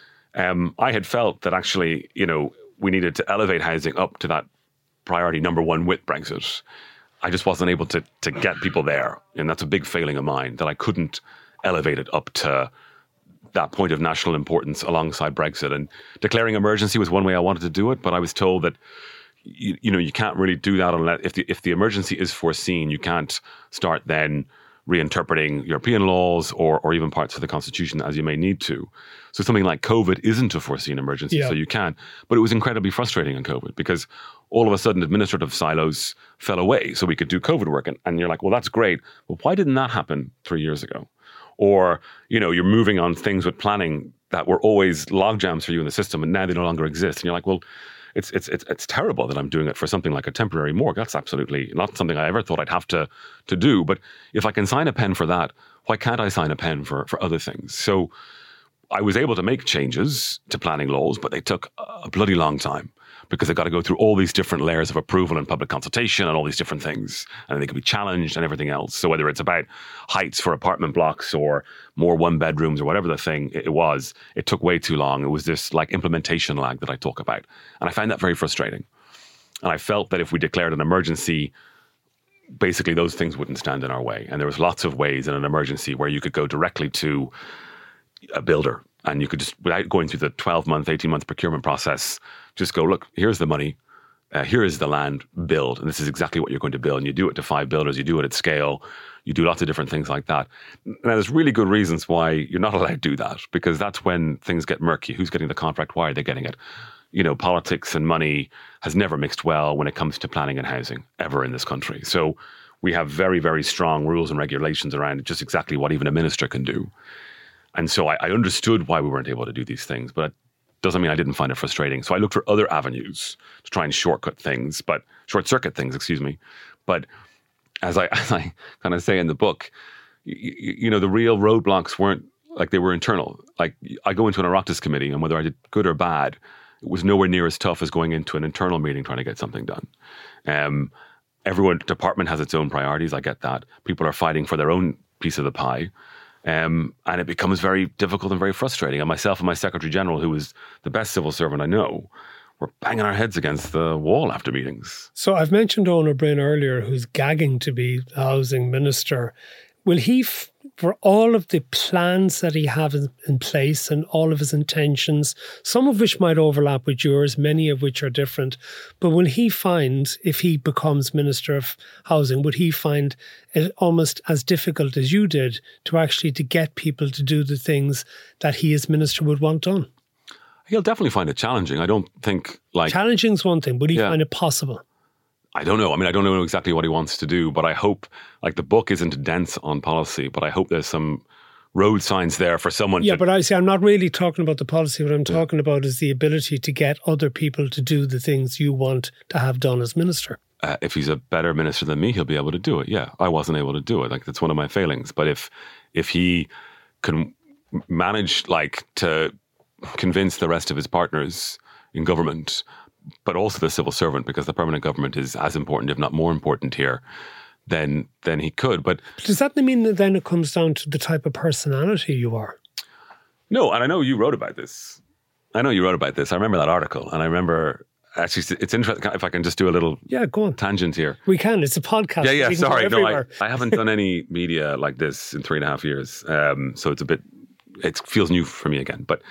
Speaker 4: um, I had felt that actually, you know, we needed to elevate housing up to that priority number one with Brexit. I just wasn't able to to get people there. And that's a big failing of mine, that I couldn't elevate it up to that point of national importance alongside Brexit. And declaring emergency was one way I wanted to do it, but I was told that, you, you know, you can't really do that unless, if the, if the emergency is foreseen, you can't start then reinterpreting European laws or or even parts of the Constitution as you may need to. So something like COVID isn't a foreseen emergency, yeah. so you can. But it was incredibly frustrating in COVID because all of a sudden administrative silos fell away so we could do COVID work. And, and you're like, well, that's great, but why didn't that happen three years ago? Or, you know, you're moving on things with planning that were always logjams for you in the system and now they no longer exist. And you're like, well, It's it's it's it's terrible that I'm doing it for something like a temporary morgue. That's absolutely not something I ever thought I'd have to to do. But if I can sign a pen for that, why can't I sign a pen for for other things? So I was able to make changes to planning laws, but they took a bloody long time because they've got to go through all these different layers of approval and public consultation and all these different things. And they can be challenged and everything else. So whether it's about heights for apartment blocks or more one bedrooms or whatever the thing it was, it took way too long. It was this like implementation lag that I talk about. And I found that very frustrating. And I felt that if we declared an emergency, basically those things wouldn't stand in our way. And there was lots of ways in an emergency where you could go directly to a builder and you could just, without going through the twelve month, eighteen month procurement process, just go, look, here's the money, uh, here is the land, build, and this is exactly what you're going to build. And you do it to five builders, you do it at scale, you do lots of different things like that. Now, there's really good reasons why you're not allowed to do that, because that's when things get murky. Who's getting the contract? Why are they getting it? You know, politics and money has never mixed well when it comes to planning and housing, ever in this country. So we have very, very strong rules and regulations around just exactly what even a minister can do. And so I, I understood why we weren't able to do these things, but it doesn't mean I didn't find it frustrating. So I looked for other avenues to try and shortcut things, but short circuit things, excuse me. But as I, as I kind of say in the book, you, you know, the real roadblocks weren't like they were internal. Like I go into an Oireachtas committee and whether I did good or bad, it was nowhere near as tough as going into an internal meeting trying to get something done. Um, every department has its own priorities. I get that. People are fighting for their own piece of the pie. Um, and it becomes very difficult and very frustrating. And myself and my Secretary General, who was the best civil servant I know, were banging our heads against the wall after meetings.
Speaker 3: So I've mentioned Eoin Ó Broin earlier, who's gagging to be the housing minister. Will he, f- for all of the plans that he has in place and all of his intentions, some of which might overlap with yours, many of which are different, but will he find, if he becomes Minister of Housing, would he find it almost as difficult as you did to actually to get people to do the things that he as minister would want done?
Speaker 4: He'll definitely find it challenging. I don't think like...
Speaker 3: Challenging is one thing. Would he
Speaker 4: yeah.
Speaker 3: find it possible?
Speaker 4: I don't know. I mean, I don't know exactly what he wants to do, but I hope, like the book isn't dense on policy, but I hope there's some road signs there for someone
Speaker 3: yeah,
Speaker 4: to...
Speaker 3: but I see, I'm not really talking about the policy. What I'm yeah. talking about is the ability to get other people to do the things you want to have done as minister.
Speaker 4: Uh, if he's a better minister than me, he'll be able to do it. Yeah, I wasn't able to do it. Like, that's one of my failings. But if if he can manage, like, to convince the rest of his partners in government, but also the civil servant, because the permanent government is as important, if not more important here, then then he could. But
Speaker 3: does that mean that then it comes down to the type of personality you are?
Speaker 4: No, and I know you wrote about this. I know you wrote about this. I remember that article, and I remember... Actually, it's interesting if I can just do a little
Speaker 3: yeah, go on.
Speaker 4: tangent here.
Speaker 3: We can. It's a podcast.
Speaker 4: Yeah, yeah, sorry. No, I, I haven't done any media like this in three and a half years. Um, so it's a bit, it feels new for me again. But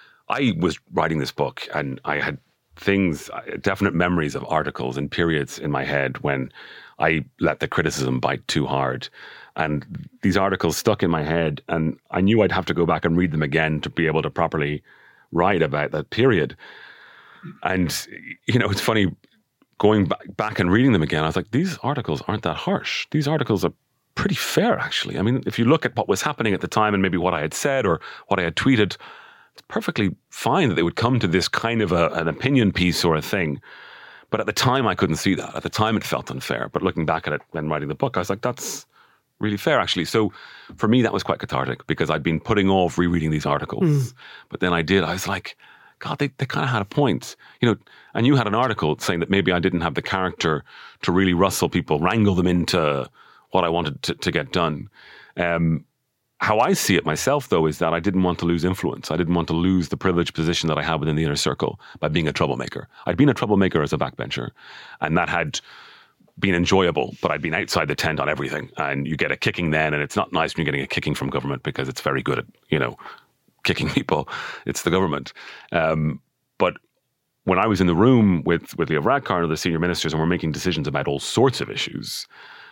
Speaker 4: I was writing this book and I had things, definite memories of articles and periods in my head when I let the criticism bite too hard. And these articles stuck in my head and I knew I'd have to go back and read them again to be able to properly write about that period. And, you know, it's funny, going back, back and reading them again, I was like, these articles aren't that harsh. These articles are pretty fair, actually. I mean, if you look at what was happening at the time and maybe what I had said or what I had tweeted, it's perfectly fine that they would come to this kind of a, an opinion piece or a thing. But at the time, I couldn't see that. At the time, it felt unfair. But looking back at it and writing the book, I was like, that's really fair, actually. So for me, that was quite cathartic because I'd been putting off rereading these articles. Mm. But then I did. I was like, God, they, they kind of had a point. You know, and you had an article saying that maybe I didn't have the character to really rustle people, wrangle them into what I wanted to, to get done. Um, how I see it myself, though, is that I didn't want to lose influence. I didn't want to lose the privileged position that I had within the inner circle by being a troublemaker. I'd been a troublemaker as a backbencher, and that had been enjoyable, but I'd been outside the tent on everything. And you get a kicking then, and it's not nice when you're getting a kicking from government because it's very good at, you know, kicking people. It's the government. Um, but when I was in the room with, with Leo Varadkar and the senior ministers and we're making decisions about all sorts of issues,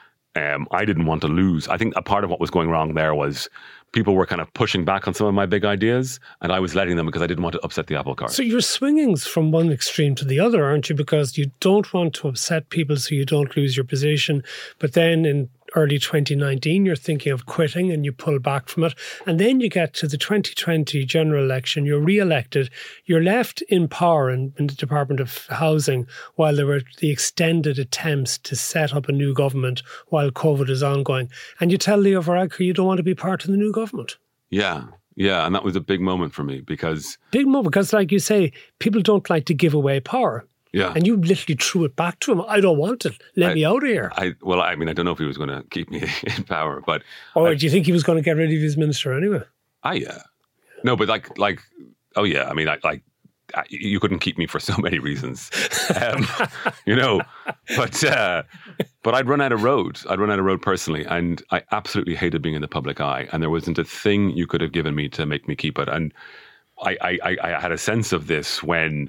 Speaker 4: Um, I didn't want to lose. I think a part of what was going wrong there was people were kind of pushing back on some of my big ideas and I was letting them because I didn't want to upset the apple cart.
Speaker 3: So you're swinging from one extreme to the other, aren't you? Because you don't want to upset people so you don't lose your position. But then in early twenty nineteen, you're thinking of quitting and you pull back from it. And then you get to the twenty twenty general election, you're re-elected, you're left in power in, in the Department of Housing while there were the extended attempts to set up a new government while COVID is ongoing. And you tell Leo Varadkar you don't want to be part of the new government.
Speaker 4: Yeah, yeah. And that was a big moment for me because...
Speaker 3: Big moment, because like you say, people don't like to give away power.
Speaker 4: Yeah.
Speaker 3: And you literally threw it back to him. I don't want it. Let
Speaker 4: I,
Speaker 3: me out of here.
Speaker 4: I, well, I mean, I don't know if he was going to keep me in power, but...
Speaker 3: Or
Speaker 4: I,
Speaker 3: do you think he was going to get rid of his minister anyway?
Speaker 4: I, yeah. No, but like, like, oh yeah, I mean, I, like, I, you couldn't keep me for so many reasons, um, you know, but, uh, but I'd run out of road. I'd run out of road personally, and I absolutely hated being in the public eye, and there wasn't a thing you could have given me to make me keep it. And I, I, I had a sense of this when...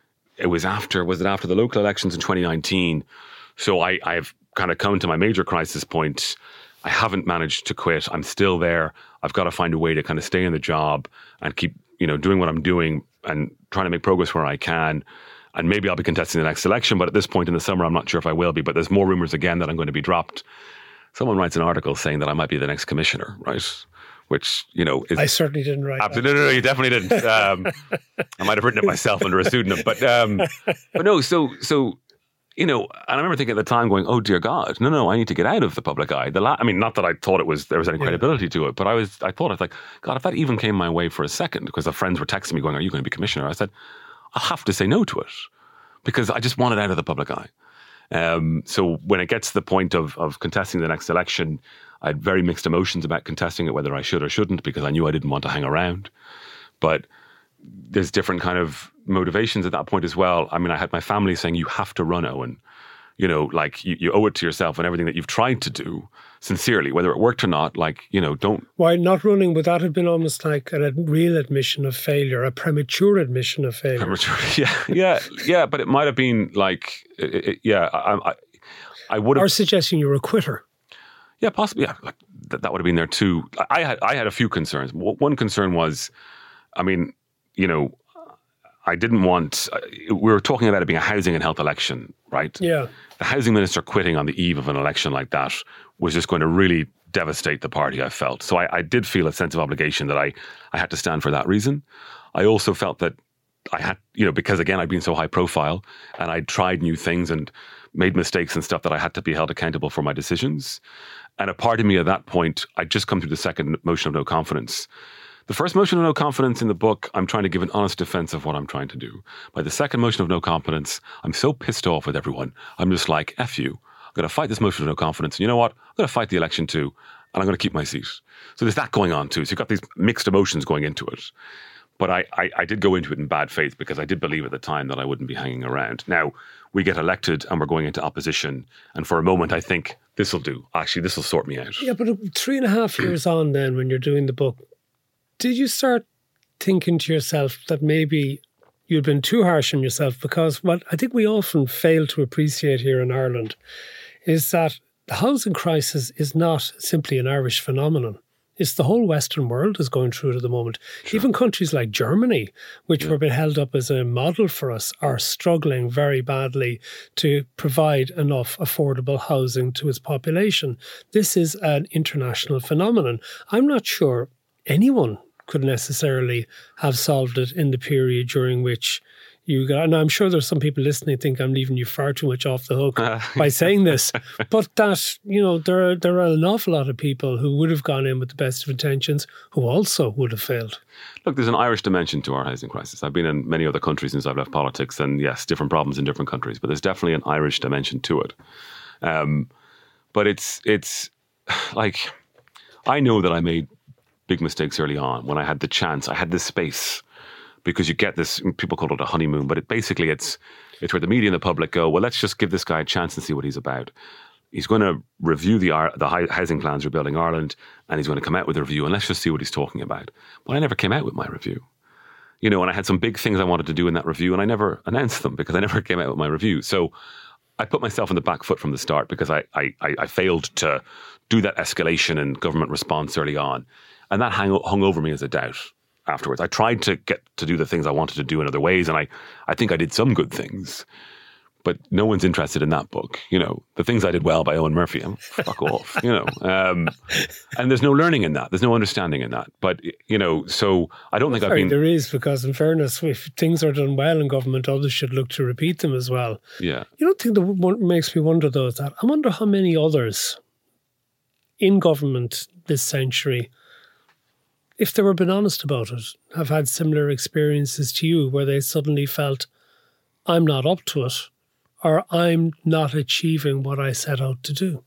Speaker 4: It was after, was it after the local elections in twenty nineteen? So I, I've kind of come to my major crisis point. I haven't managed to quit. I'm still there. I've got to find a way to kind of stay in the job and keep, you know, doing what I'm doing and trying to make progress where I can. And maybe I'll be contesting the next election, but at this point in the summer, I'm not sure if I will be. But there's more rumors again that I'm going to be dropped. Someone writes an article saying that I might be the next commissioner, right? Which, you know, is...
Speaker 3: I certainly didn't write
Speaker 4: that.
Speaker 3: No,
Speaker 4: no, no, you definitely didn't. Um, I might have written it myself under a pseudonym. But um, but no, so, so you know, and I remember thinking at the time going, oh, dear God, no, no, I need to get out of the public eye. The la- I mean, not that I thought it was there was any credibility yeah. to it, but I was, I thought, I was like, God, if that even came my way for a second, because the friends were texting me going, are you going to be commissioner? I said, I'll have to say no to it because I just want it out of the public eye. Um, so when it gets to the point of of contesting the next election, I had very mixed emotions about contesting it, whether I should or shouldn't, because I knew I didn't want to hang around. But there's different kind of motivations at that point as well. I mean, I had my family saying, you have to run, Owen. You know, like you, you owe it to yourself and everything that you've tried to do sincerely, whether it worked or not, like, you know, don't.
Speaker 3: Why not running? Would that have been almost like a real admission of failure, a premature admission of failure? Premature,
Speaker 4: yeah, yeah, yeah. But it might have been like, it, it, yeah, I, I, I would have.
Speaker 3: Or suggesting you were a quitter.
Speaker 4: Yeah, possibly. Yeah, like th- that would have been there too. I had I had a few concerns. One concern was, I mean, you know, I didn't want. Uh, we were talking about it being a housing and health election, right?
Speaker 3: Yeah.
Speaker 4: The housing minister quitting on the eve of an election like that was just going to really devastate the party, I felt. So I, I did feel a sense of obligation that I I had to stand for that reason. I also felt that I had, you know, because again I'd been so high profile and I'd tried new things and made mistakes and stuff that I had to be held accountable for my decisions. And a part of me at that point, I'd just come through the second motion of no confidence. The first motion of no confidence in the book, I'm trying to give an honest defense of what I'm trying to do. By the second motion of no confidence, I'm so pissed off with everyone. I'm just like, F you. I'm going to fight this motion of no confidence. And you know what? I'm going to fight the election too. And I'm going to keep my seat. So there's that going on too. So you've got these mixed emotions going into it. But I, I, I did go into it in bad faith because I did believe at the time that I wouldn't be hanging around. Now, we get elected and we're going into opposition. And for a moment, I think this will do. Actually, this will sort me out.
Speaker 3: Yeah, but three and a half years on then, when you're doing the book, did you start thinking to yourself that maybe you'd been too harsh on yourself? Because what I think we often fail to appreciate here in Ireland is that the housing crisis is not simply an Irish phenomenon. is the whole Western world is going through it at the moment. Sure. Even countries like Germany, which yeah. were being held up as a model for us, are struggling very badly to provide enough affordable housing to its population. This is an international phenomenon. I'm not sure anyone could necessarily have solved it in the period during which you got, and I'm sure there's some people listening who think I'm leaving you far too much off the hook by saying this, but that, you know, there are, there are an awful lot of people who would have gone in with the best of intentions who also would have failed.
Speaker 4: Look, there's an Irish dimension to our housing crisis. I've been in many other countries since I've left politics, and yes, different problems in different countries, but there's definitely an Irish dimension to it. Um, but it's, it's like, I know that I made big mistakes early on when I had the chance, I had this space. Because you get this, people call it a honeymoon, but it basically it's it's where the media and the public go, well, let's just give this guy a chance and see what he's about. He's going to review the the housing plans Rebuilding Ireland, and he's going to come out with a review, and let's just see what he's talking about. But I never came out with my review. You know, and I had some big things I wanted to do in that review, and I never announced them because I never came out with my review. So I put myself on the back foot from the start because I I, I failed to do that escalation and government response early on. And that hung, hung over me as a doubt. Afterwards, I tried to get to do the things I wanted to do in other ways, and I, I think I did some good things, but no one's interested in that book. You know, the things I did well by Eoin Murphy, I'm fuck off. You know, um, and there's no learning in that. There's no understanding in that. But you know, so I don't think
Speaker 3: Sorry,
Speaker 4: I've been.
Speaker 3: There is, because in fairness, if things are done well in government, others should look to repeat them as well.
Speaker 4: Yeah.
Speaker 3: You don't think that what makes me wonder though is that I wonder how many others in government this century, if they were being honest about it, have had similar experiences to you where they suddenly felt, I'm not up to it, or I'm not achieving what I set out to do?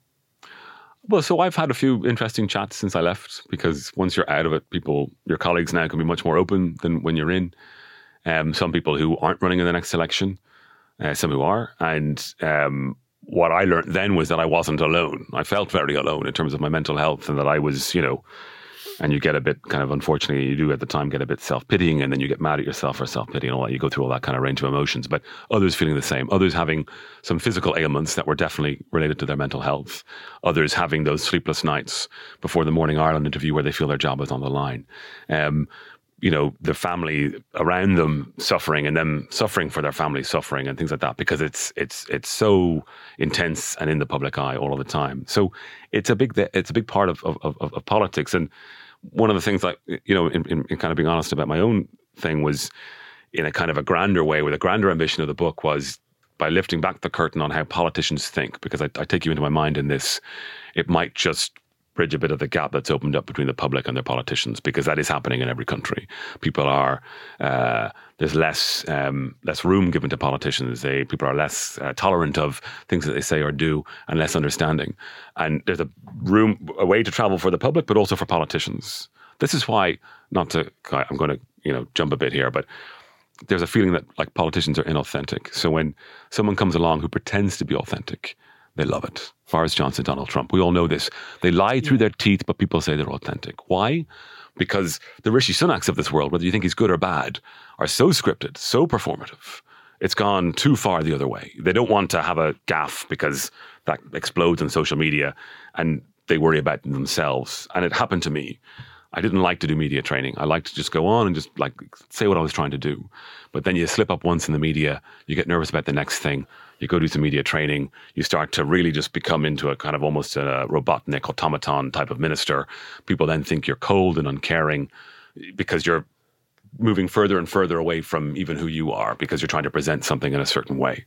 Speaker 4: Well, so I've had a few interesting chats since I left, because once you're out of it, people, your colleagues now can be much more open than when you're in. Um, some people who aren't running in the next election, uh, some who are. And um, what I learned then was that I wasn't alone. I felt very alone in terms of my mental health, and that I was, you know, and you get a bit kind of, unfortunately, you do at the time get a bit self-pitying, and then you get mad at yourself for self-pity and all that. You go through all that kind of range of emotions, but others feeling the same. Others having some physical ailments that were definitely related to their mental health. Others having those sleepless nights before the Morning Ireland interview where they feel their job is on the line. Um, you know, the family around them suffering, and them suffering for their family suffering and things like that, because it's it's it's so intense and in the public eye all of the time. So it's a big it's a big part of of, of, of politics. And one of the things, like, you know, in, in, in kind of being honest about my own thing, was in a kind of a grander way, where the grander ambition of the book was by lifting back the curtain on how politicians think, because I, I take you into my mind in this, it might just bridge a bit of the gap that's opened up between the public and their politicians, because that is happening in every country. People are, uh, there's less um, less room given to politicians. They people are less uh, tolerant of things that they say or do, and less understanding. And there's a room, a way to travel for the public, but also for politicians. This is why, not to, I'm going to, you know, jump a bit here, but there's a feeling that, like, politicians are inauthentic. So when someone comes along who pretends to be authentic, they love it. Boris Johnson, Donald Trump, we all know this. They lie through their teeth, but people say they're authentic. Why? Because the Rishi Sunaks of this world, whether you think he's good or bad, are so scripted, so performative. It's gone too far the other way. They don't want to have a gaffe because that explodes on social media, and they worry about themselves. And it happened to me. I didn't like to do media training. I liked to just go on and just like say what I was trying to do. But then you slip up once in the media, you get nervous about the next thing. You go do some media training, you start to really just become into a kind of almost a Robotnik automaton type of minister. People then think you're cold and uncaring because you're moving further and further away from even who you are, because you're trying to present something in a certain way.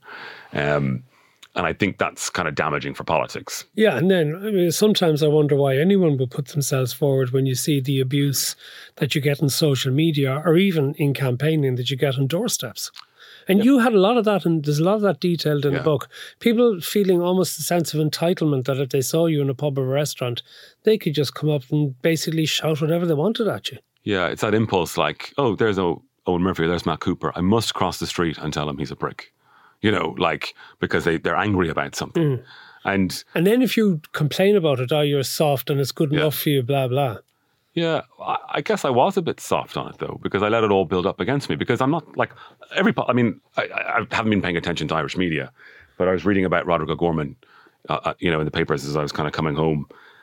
Speaker 4: Um, and I think that's kind of damaging for politics.
Speaker 3: Yeah, and then I mean, sometimes I wonder why anyone would put themselves forward when you see the abuse that you get in social media, or even in campaigning that you get on doorsteps. And yeah. you had a lot of that, and there's a lot of that detailed in yeah. the book. People feeling almost a sense of entitlement that if they saw you in a pub or a restaurant, they could just come up and basically shout whatever they wanted at you.
Speaker 4: Yeah, it's that impulse like, oh, there's o- Eoin Murphy, there's Matt Cooper. I must cross the street and tell him he's a prick. You know, like, because they, they're angry about something. Mm. And
Speaker 3: and then if you complain about it, oh, you're soft and it's good yeah. enough for you, blah, blah.
Speaker 4: Yeah, I, I guess I was a bit soft on it, though, because I let it all build up against me. Because I'm not, like, every, I mean, I, I haven't been paying attention to Irish media, but I was reading about Roderick O'Gorman, uh, you know, in the papers as I was kind of coming home.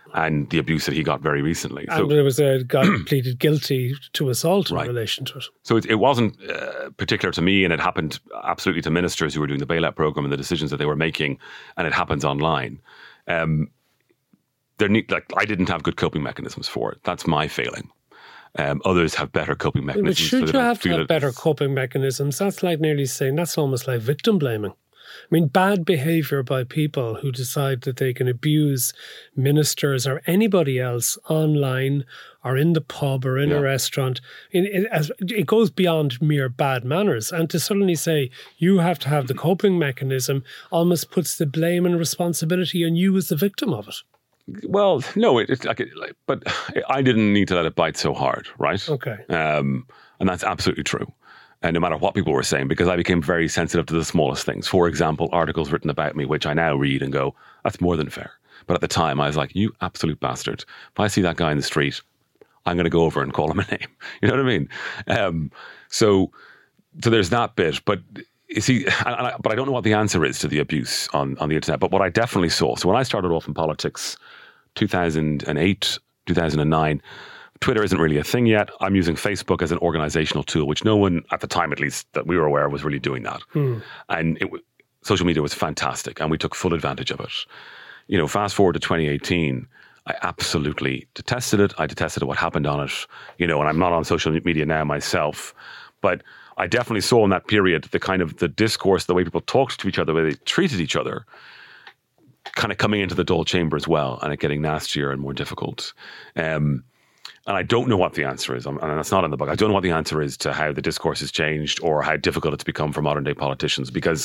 Speaker 4: and the abuse that he got very recently.
Speaker 3: And
Speaker 4: so,
Speaker 3: there was a guy who pleaded guilty to assault
Speaker 4: Right.
Speaker 3: in relation to it.
Speaker 4: So it, it wasn't uh, particular to me, and it happened absolutely to ministers who were doing the bailout program and the decisions that they were making, and it happens online. Um, there need, like I didn't have good coping mechanisms for it. That's my failing. Um, others have better coping mechanisms.
Speaker 3: But should
Speaker 4: so they
Speaker 3: you
Speaker 4: don't
Speaker 3: have to
Speaker 4: feel
Speaker 3: have
Speaker 4: it-
Speaker 3: better coping mechanisms? That's like nearly saying, that's almost like victim blaming. I mean, bad behaviour by people who decide that they can abuse ministers or anybody else online or in the pub or in
Speaker 4: Yeah.
Speaker 3: a restaurant, it, it, as- it goes beyond mere bad manners. And to suddenly say you have to have the coping mechanism almost puts the blame and responsibility on you as the victim of it.
Speaker 4: Well, no, it, it's like, it, like, but I didn't need to let it bite so hard, right?
Speaker 3: Okay.
Speaker 4: Um, and that's absolutely true. And no matter what people were saying, because I became very sensitive to the smallest things. For example, articles written about me, which I now read and go, that's more than fair. But at the time, I was like, you absolute bastard. If I see that guy in the street, I'm going to go over and call him a name. You know what I mean? Um, so, so there's that bit. But you see, and I, but I don't know what the answer is to the abuse on, on the internet. But what I definitely saw, so when I started off in politics, two thousand eight, two thousand nine, Twitter isn't really a thing yet. I'm using Facebook as an organizational tool, which no one at the time, at least that we were aware, was really doing that.
Speaker 3: Hmm.
Speaker 4: And it, w- social media was fantastic, and we took full advantage of it. You know, fast forward to twenty eighteen, I absolutely detested it. I detested what happened on it. You know, and I'm not on social media now myself, but I definitely saw in that period the kind of the discourse, the way people talked to each other, the way they treated each other, kind of coming into the dull chamber as well, and it getting nastier and more difficult. Um, and I don't know what the answer is, and that's not in the book. I don't know what the answer is to how the discourse has changed or how difficult it's become for modern day politicians, because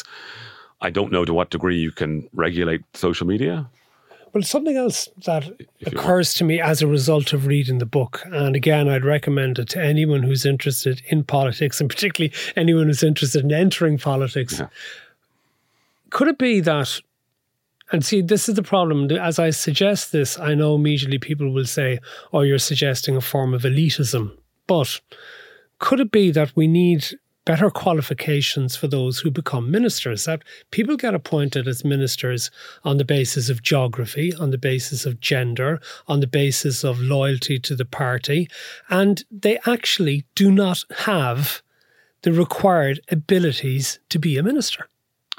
Speaker 4: I don't know to what degree you can regulate social media.
Speaker 3: Well, something else that
Speaker 4: If you
Speaker 3: occurs to me as a result of reading the book, and again, I'd recommend it to anyone who's interested in politics, and particularly anyone who's interested in entering politics.
Speaker 4: Yeah.
Speaker 3: Could it be that, and see, this is the problem, as I suggest this, I know immediately people will say, oh, you're suggesting a form of elitism. But could it be that we need better qualifications for those who become ministers, that people get appointed as ministers on the basis of geography, on the basis of gender, on the basis of loyalty to the party, and they actually do not have the required abilities to be a minister?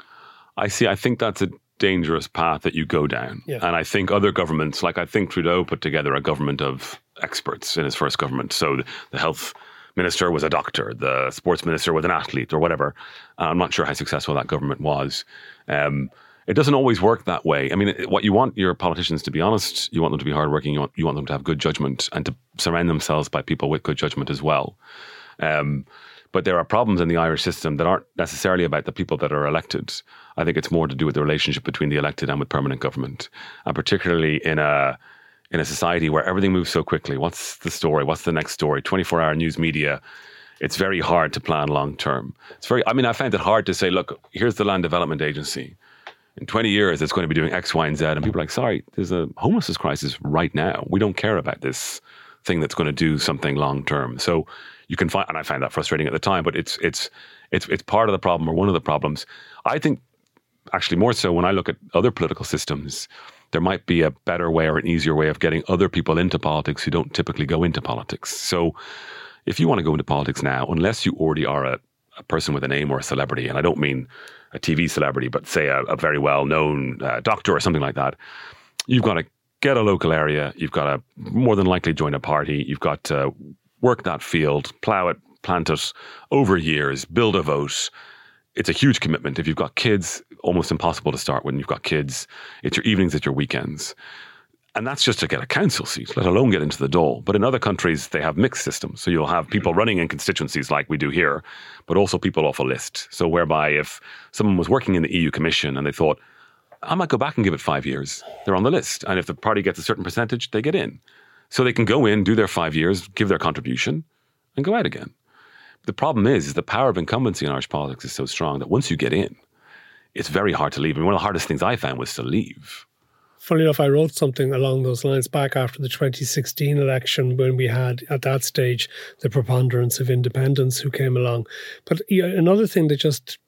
Speaker 4: I see. I think that's a dangerous path that you go down.
Speaker 3: Yeah.
Speaker 4: And I think other governments, like I think Trudeau put together a government of experts in his first government. So the, the health minister was a doctor, the sports minister was an athlete or whatever. Uh, I'm not sure how successful that government was. Um, it doesn't always work that way. I mean, it- what you want your politicians to be honest, you want them to be hardworking, you want, you want them to have good judgment and to surround themselves by people with good judgment as well. Um, but there are problems in the Irish system that aren't necessarily about the people that are elected. I think it's more to do with the relationship between the elected and with permanent government, and particularly in a in a society where everything moves so quickly. What's the story? What's the next story? twenty-four hour news media. It's very hard to plan long term. It's very. I mean, I find it hard to say, look, here's the Land Development Agency. In twenty years, it's going to be doing X, Y, and Z. And people are like, sorry, there's a homelessness crisis right now. We don't care about this thing that's going to do something long term. So you can find, and I find that frustrating at the time, but it's it's it's it's part of the problem, or one of the problems. I think actually more so when I look at other political systems, there might be a better way or an easier way of getting other people into politics who don't typically go into politics. So if you want to go into politics now, unless you already are a, a person with a name or a celebrity, and I don't mean a T V celebrity, but say a, a very well-known uh, doctor or something like that, you've got to get a local area, you've got to more than likely join a party, you've got to work that field, plough it, plant it over years, build a vote. It's a huge commitment. If you've got kids, almost impossible to start when you've got kids. It's your evenings, it's your weekends. And that's just to get a council seat, let alone get into the Dáil. But in other countries, they have mixed systems. So you'll have people running in constituencies like we do here, but also people off a list. So whereby if someone was working in the E U Commission and they thought, I might go back and give it five years, they're on the list. And if the party gets a certain percentage, they get in. So they can go in, do their five years, give their contribution, and go out again. The problem is, is the power of incumbency in Irish politics is so strong that once you get in, it's very hard to leave. I mean, one of the hardest things I found was to leave.
Speaker 3: Funny enough, I wrote something along those lines back after the twenty sixteen election, when we had, at that stage, the preponderance of independents who came along. But yeah, another thing that just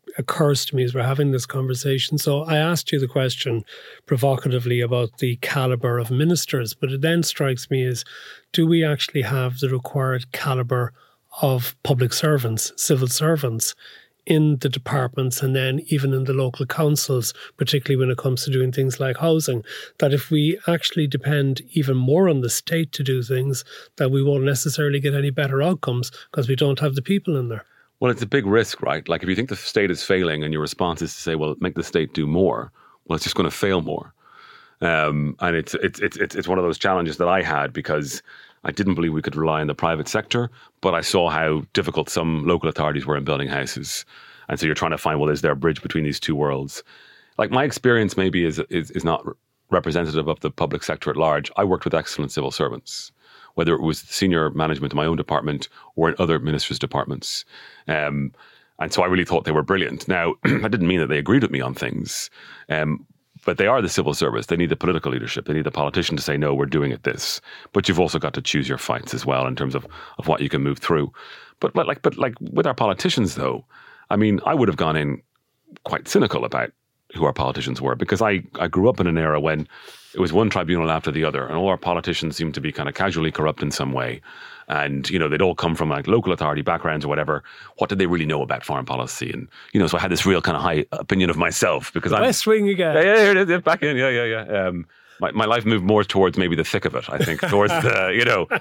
Speaker 3: occurs to me as we're having this conversation. So I asked you the question provocatively about the calibre of ministers, but it then strikes me as, do we actually have the required calibre of public servants, civil servants, in the departments and then even in the local councils, particularly when it comes to doing things like housing, that if we actually depend even more on the state to do things, that we won't necessarily get any better outcomes because we don't have the people in there?
Speaker 4: Well, it's a big risk, right? Like if you think the state is failing and your response is to say, well, make the state do more, well, it's just going to fail more. Um, and it's, it's, it's, it's one of those challenges that I had because I didn't believe we could rely on the private sector, but I saw how difficult some local authorities were in building houses. And so you're trying to find, well, is there a bridge between these two worlds? Like my experience maybe is, is, is not representative of the public sector at large. I worked with excellent civil servants, whether it was senior management in my own department or in other ministers' departments. Um, and so I really thought they were brilliant. Now, that didn't mean that they agreed with me on things, um, but they are the civil service. They need the political leadership. They need the politician to say, no, we're doing it this. But you've also got to choose your fights as well in terms of, of what you can move through. But, but like, but like with our politicians, though, I mean, I would have gone in quite cynical about who our politicians were because I, I grew up in an era when it was one tribunal after the other and all our politicians seemed to be kind of casually corrupt in some way. And, you know, they'd all come from like local authority backgrounds or whatever. What did they really know about foreign policy? And, you know, so I had this real kind of high opinion of myself because I'm...
Speaker 3: West Wing again.
Speaker 4: Yeah, yeah, yeah, yeah, back in, yeah, yeah, yeah. Um, my, my life moved more towards maybe the thick of it, I think, towards the, you know,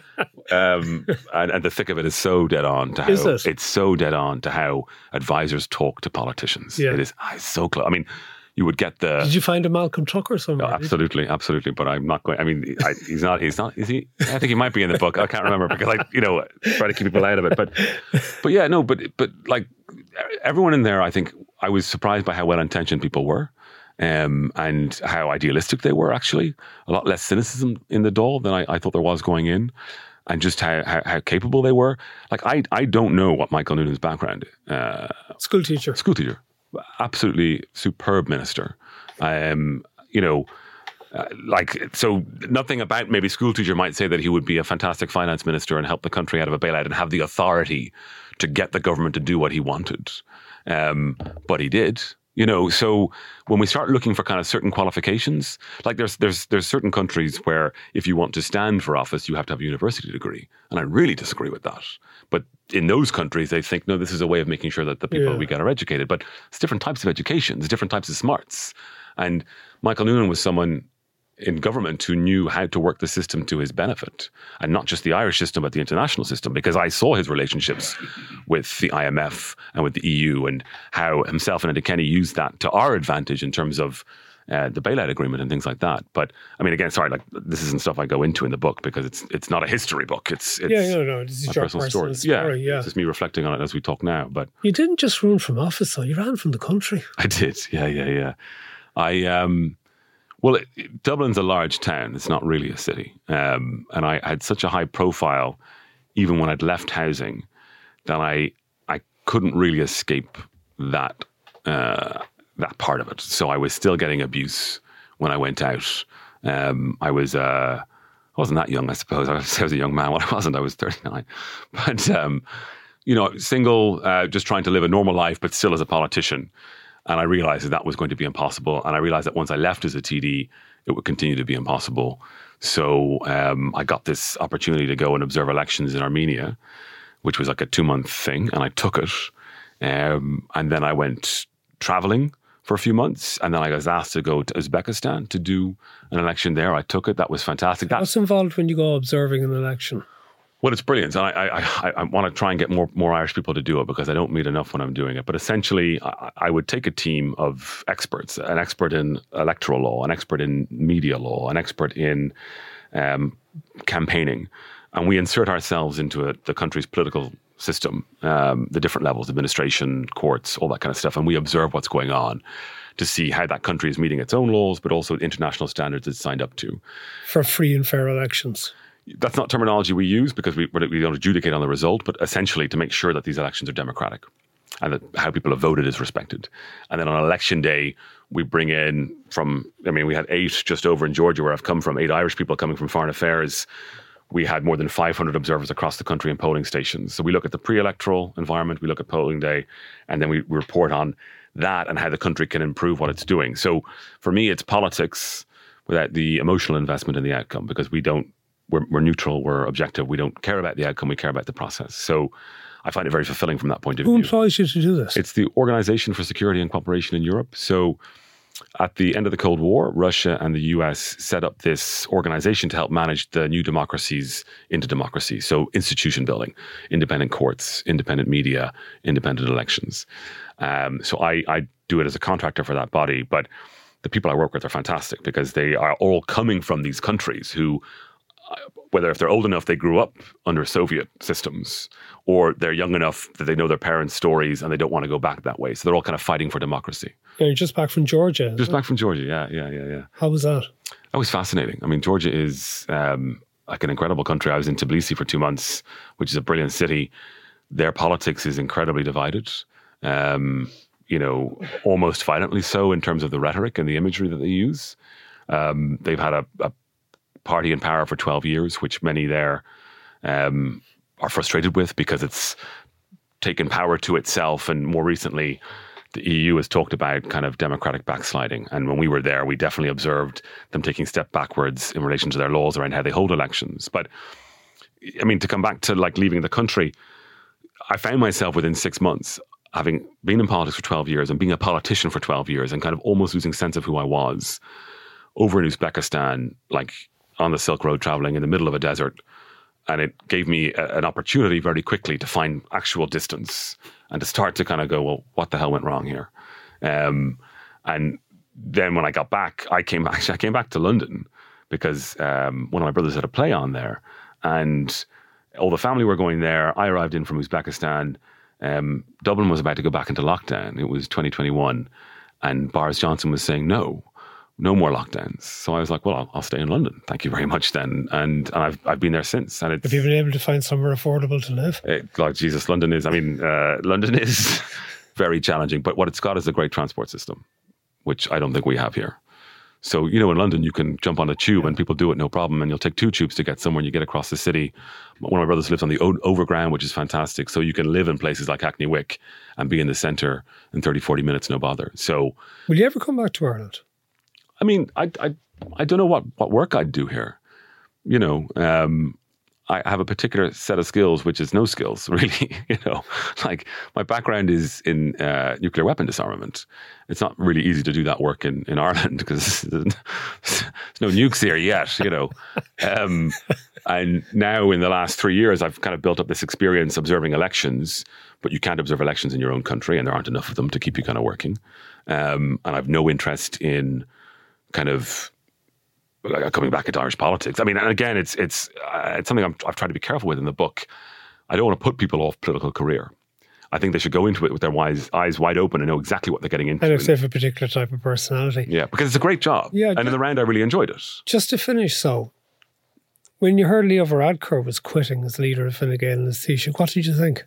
Speaker 4: um, and, and the thick of it is so dead on to how...
Speaker 3: Is it?
Speaker 4: It's so dead on to how advisors talk to politicians.
Speaker 3: Yeah.
Speaker 4: It is ah, it's so close. I mean... You would get the.
Speaker 3: Did you find a Malcolm Tucker somewhere?
Speaker 4: Oh, absolutely, absolutely. But I'm not going. I mean, I, he's not. He's not. Is he? I think he might be in the book. I can't remember because I, you know, try to keep people out of it. But, but yeah, no. But but like everyone in there, I think I was surprised by how well intentioned people were, um, and how idealistic they were. Actually, a lot less cynicism in the Dáil than I, I thought there was going in, and just how, how how capable they were. Like I I don't know what Michael Noonan's background is. Uh,
Speaker 3: school teacher.
Speaker 4: School teacher. Absolutely superb minister. Um, you know, uh, like, so nothing about maybe school teacher might say that he would be a fantastic finance minister and help the country out of a bailout and have the authority to get the government to do what he wanted. Um, but he did. You know, so when we start looking for kind of certain qualifications, like there's there's there's certain countries where if you want to stand for office, you have to have a university degree. And I really disagree with that. But in those countries, they think, no, this is a way of making sure that the people
Speaker 3: Yeah.
Speaker 4: we get are educated. But it's different types of education. There's different types of smarts. And Michael Noonan was someone in government who knew how to work the system to his benefit, and not just the Irish system, but the international system, because I saw his relationships with the I M F and with the E U and how himself and Enda Kenny used that to our advantage in terms of uh, the bailout agreement and things like that. But I mean, again, sorry, like this isn't stuff I go into in the book because it's it's not a history book. It's, it's
Speaker 3: Yeah, no, no, this is
Speaker 4: my
Speaker 3: your
Speaker 4: personal
Speaker 3: personal
Speaker 4: story. Yeah,
Speaker 3: story, yeah.
Speaker 4: it's just me reflecting on it as we talk now. But
Speaker 3: You didn't just run from office, though. You ran from the country.
Speaker 4: I did. Yeah, yeah, yeah. I, um, well, it, it- Dublin's a large town. It's not really a city. Um, and I had such a high profile, even when I'd left housing, that I, I couldn't really escape that, uh, that part of it. So I was still getting abuse when I went out. Um, I was, uh, I wasn't that young, I suppose. I was, I was a young man. Well, I wasn't. I was thirty-nine. But, um, you know, single, uh, just trying to live a normal life, but still as a politician. And I realized that that was going to be impossible. And I realized that once I left as a T D, it would continue to be impossible. So um, I got this opportunity to go and observe elections in Armenia, which was like a two-month thing. And I took it. Um, and then I went traveling for a few months. And then I was asked to go to Uzbekistan to do an election there. I took it. That was fantastic. That,
Speaker 3: What's involved when you go observing an election?
Speaker 4: Well, it's brilliant. And I, I, I, I want to try and get more, more Irish people to do it because I don't meet enough when I'm doing it. But essentially, I, I would take a team of experts, an expert in electoral law, an expert in media law, an expert in um, campaigning, and we insert ourselves into a, the country's political system, um, the different levels, administration, courts, all that kind of stuff. And we observe what's going on to see how that country is meeting its own laws, but also international standards it's signed up to.
Speaker 3: For free and fair elections.
Speaker 4: That's not terminology we use because we, we don't adjudicate on the result, but essentially to make sure that these elections are democratic and that how people have voted is respected. And then on election day, we bring in from, I mean, we had eight just over in Georgia where I've come from, eight Irish people coming from foreign affairs. We had more than five hundred observers across the country in polling stations. So we look at the pre-electoral environment, we look at polling day, and then we report on that and how the country can improve what it's doing. So for me, it's politics without the emotional investment in the outcome, because we don't, we're, we're neutral, we're objective, we don't care about the outcome, we care about the process. So I find it very fulfilling from that point of
Speaker 3: Who
Speaker 4: view.
Speaker 3: Who employs you to do this?
Speaker 4: It's the Organization for Security and Cooperation in Europe. So at the end of the Cold War, Russia and the U S set up this organization to help manage the new democracies into democracy. So institution building, independent courts, independent media, independent elections. Um, so I, I do it as a contractor for that body, but the people I work with are fantastic because they are all coming from these countries who, whether if they're old enough, they grew up under Soviet systems, or they're young enough that they know their parents' stories and they don't want to go back that way. So they're all kind of fighting for democracy.
Speaker 3: You're just back from Georgia.
Speaker 4: Just back from Georgia, yeah, yeah, yeah, yeah.
Speaker 3: How was that?
Speaker 4: That was fascinating. I mean, Georgia is um, like an incredible country. I was in Tbilisi for two months, which is a brilliant city. Their politics is incredibly divided. Um, you know, almost violently so in terms of the rhetoric and the imagery that they use. Um, they've had a, a party in power for twelve years, which many there um, are frustrated with because it's taken power to itself. And more recently, the E U has talked about kind of democratic backsliding. And when we were there, we definitely observed them taking a step backwards in relation to their laws around how they hold elections. But I mean, to come back to like leaving the country, I found myself within six months having been in politics for twelve years and being a politician for twelve years and kind of almost losing sense of who I was over in Uzbekistan, like on the Silk Road, traveling in the middle of a desert. And it gave me a, an opportunity very quickly to find actual distance and to start to kind of go, well, what the hell went wrong here? Um, and then when I got back, I came back, I came back to London because um, one of my brothers had a play on there, and all the family were going there. I arrived in from Uzbekistan. Um, Dublin was about to go back into lockdown. It was twenty twenty-one, and Boris Johnson was saying no, no more lockdowns. So I was like, well, I'll, I'll stay in London. Thank you very much then. And, and I've I've been there since. And it's,
Speaker 3: have you been able to find somewhere affordable to live?
Speaker 4: It, God, Jesus, London is, I mean, uh, London is very challenging, but what it's got is a great transport system, which I don't think we have here. So, you know, in London, you can jump on a tube and people do it no problem. And you'll take two tubes to get somewhere and you get across the city. One of my brothers lives on the o- overground, which is fantastic. So you can live in places like Hackney Wick and be in the centre in thirty, forty minutes, no bother. So,
Speaker 3: will you ever come back to Ireland?
Speaker 4: I mean, I, I, I don't know what, what work I'd do here. You know, um, I have a particular set of skills, which is no skills, really. You know, like my background is in uh, nuclear weapon disarmament. It's not really easy to do that work in, in Ireland because there's no nukes here yet, you know. Um, and now in the last three years, I've kind of built up this experience observing elections, but you can't observe elections in your own country and there aren't enough of them to keep you kind of working. Um, and I've no interest in kind of coming back into Irish politics. I mean, and again, it's it's uh, it's something I'm, I've tried to be careful with in the book. I don't want to put people off political career. I think they should go into it with their wise, eyes wide open and know exactly what they're getting into.
Speaker 3: And if they have a particular type of personality.
Speaker 4: Yeah, because it's a great job. Yeah, and in the round, I really enjoyed it.
Speaker 3: Just to finish, so, when you heard Leo Varadkar was quitting as leader of Fine Gael and Taoiseach, what did you think?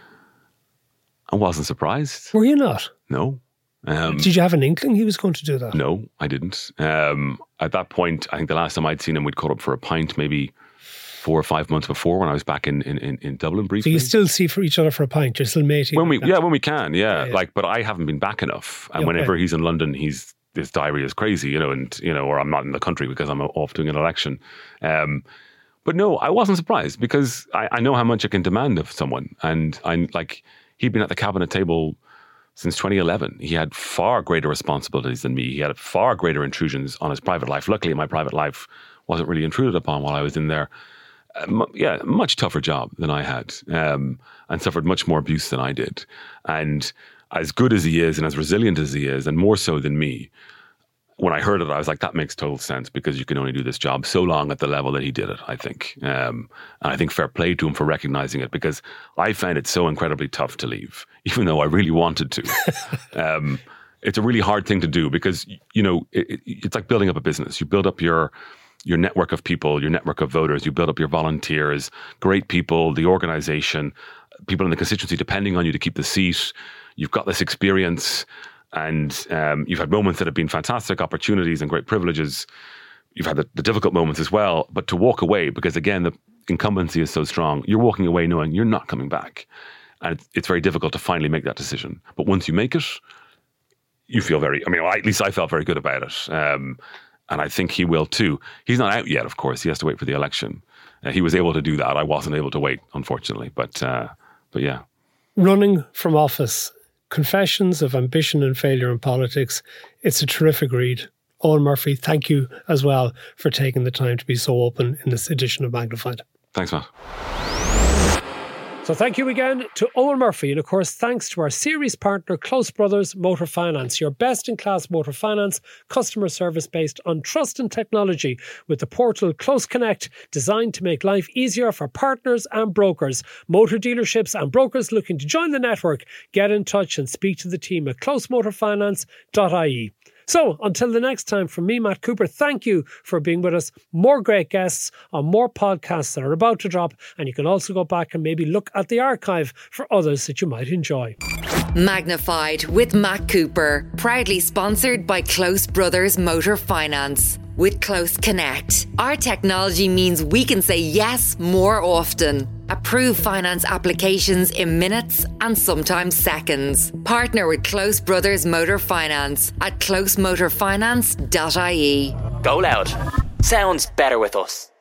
Speaker 4: I wasn't surprised.
Speaker 3: Were you not?
Speaker 4: No. Um,
Speaker 3: Did you have an inkling he was going to do that?
Speaker 4: No, I didn't. Um, at that point, I think the last time I'd seen him, we'd caught up for a pint maybe four or five months before when I was back in, in, in, in Dublin briefly.
Speaker 3: So you still see for each other for a pint? You're still mating?
Speaker 4: When we,
Speaker 3: like
Speaker 4: yeah, when we can, yeah.
Speaker 3: yeah, yeah.
Speaker 4: Like, but I haven't been back enough. And
Speaker 3: Yeah,
Speaker 4: whenever
Speaker 3: okay.
Speaker 4: he's in London, he's his diary is crazy, you know, and, you know, or I'm not in the country because I'm off doing an election. Um, but no, I wasn't surprised because I, I know how much I can demand of someone. And I like, he'd been at the cabinet table since twenty eleven. He had far greater responsibilities than me. He had far greater intrusions on his private life. Luckily, my private life wasn't really intruded upon while I was in there. Uh, yeah, much tougher job than I had, um, and suffered much more abuse than I did. And as good as he is and as resilient as he is, and more so than me, when I heard it, I was like, that makes total sense because you can only do this job so long at the level that he did it, I think. Um, and I think fair play to him for recognizing it because I found it so incredibly tough to leave, even though I really wanted to. um, it's a really hard thing to do because, you know, it, it's like building up a business. You build up your your network of people, your network of voters, you build up your volunteers, great people, the organization, people in the constituency depending on you to keep the seat. You've got this experience. And um, you've had moments that have been fantastic opportunities and great privileges. You've had the, the difficult moments as well. But to walk away, because again, the incumbency is so strong, you're walking away knowing you're not coming back. And it's, it's very difficult to finally make that decision. But once you make it, you feel very, I mean, well, at least I felt very good about it. Um, and I think he will too. He's not out yet, of course. He has to wait for the election. Uh, he was able to do that. I wasn't able to wait, unfortunately. But, uh, but yeah.
Speaker 3: Running from office, Confessions of Ambition and Failure in Politics. It's a terrific read. Eoin Murphy, thank you as well for taking the time to be so open in this edition of Magnified.
Speaker 4: Thanks, Matt.
Speaker 3: So thank you again to Eoin Murphy, and of course thanks to our series partner Close Brothers Motor Finance, your best-in-class motor finance customer service based on trust and technology, with the portal Close Connect, designed to make life easier for partners and brokers. Motor dealerships and brokers looking to join the network, get in touch and speak to the team at close motor finance dot I E. So, until the next time, from me, Matt Cooper, thank you for being with us. More great guests on more podcasts that are about to drop, and you can also go back and maybe look at the archive for others that you might enjoy.
Speaker 1: Magnified with Matt Cooper, proudly sponsored by Close Brothers Motor Finance. With Close Connect, our technology means we can say yes more often. Approve finance applications in minutes and sometimes seconds. Partner with Close Brothers Motor Finance at close motor finance dot I E.
Speaker 2: Go loud. Sounds better with us.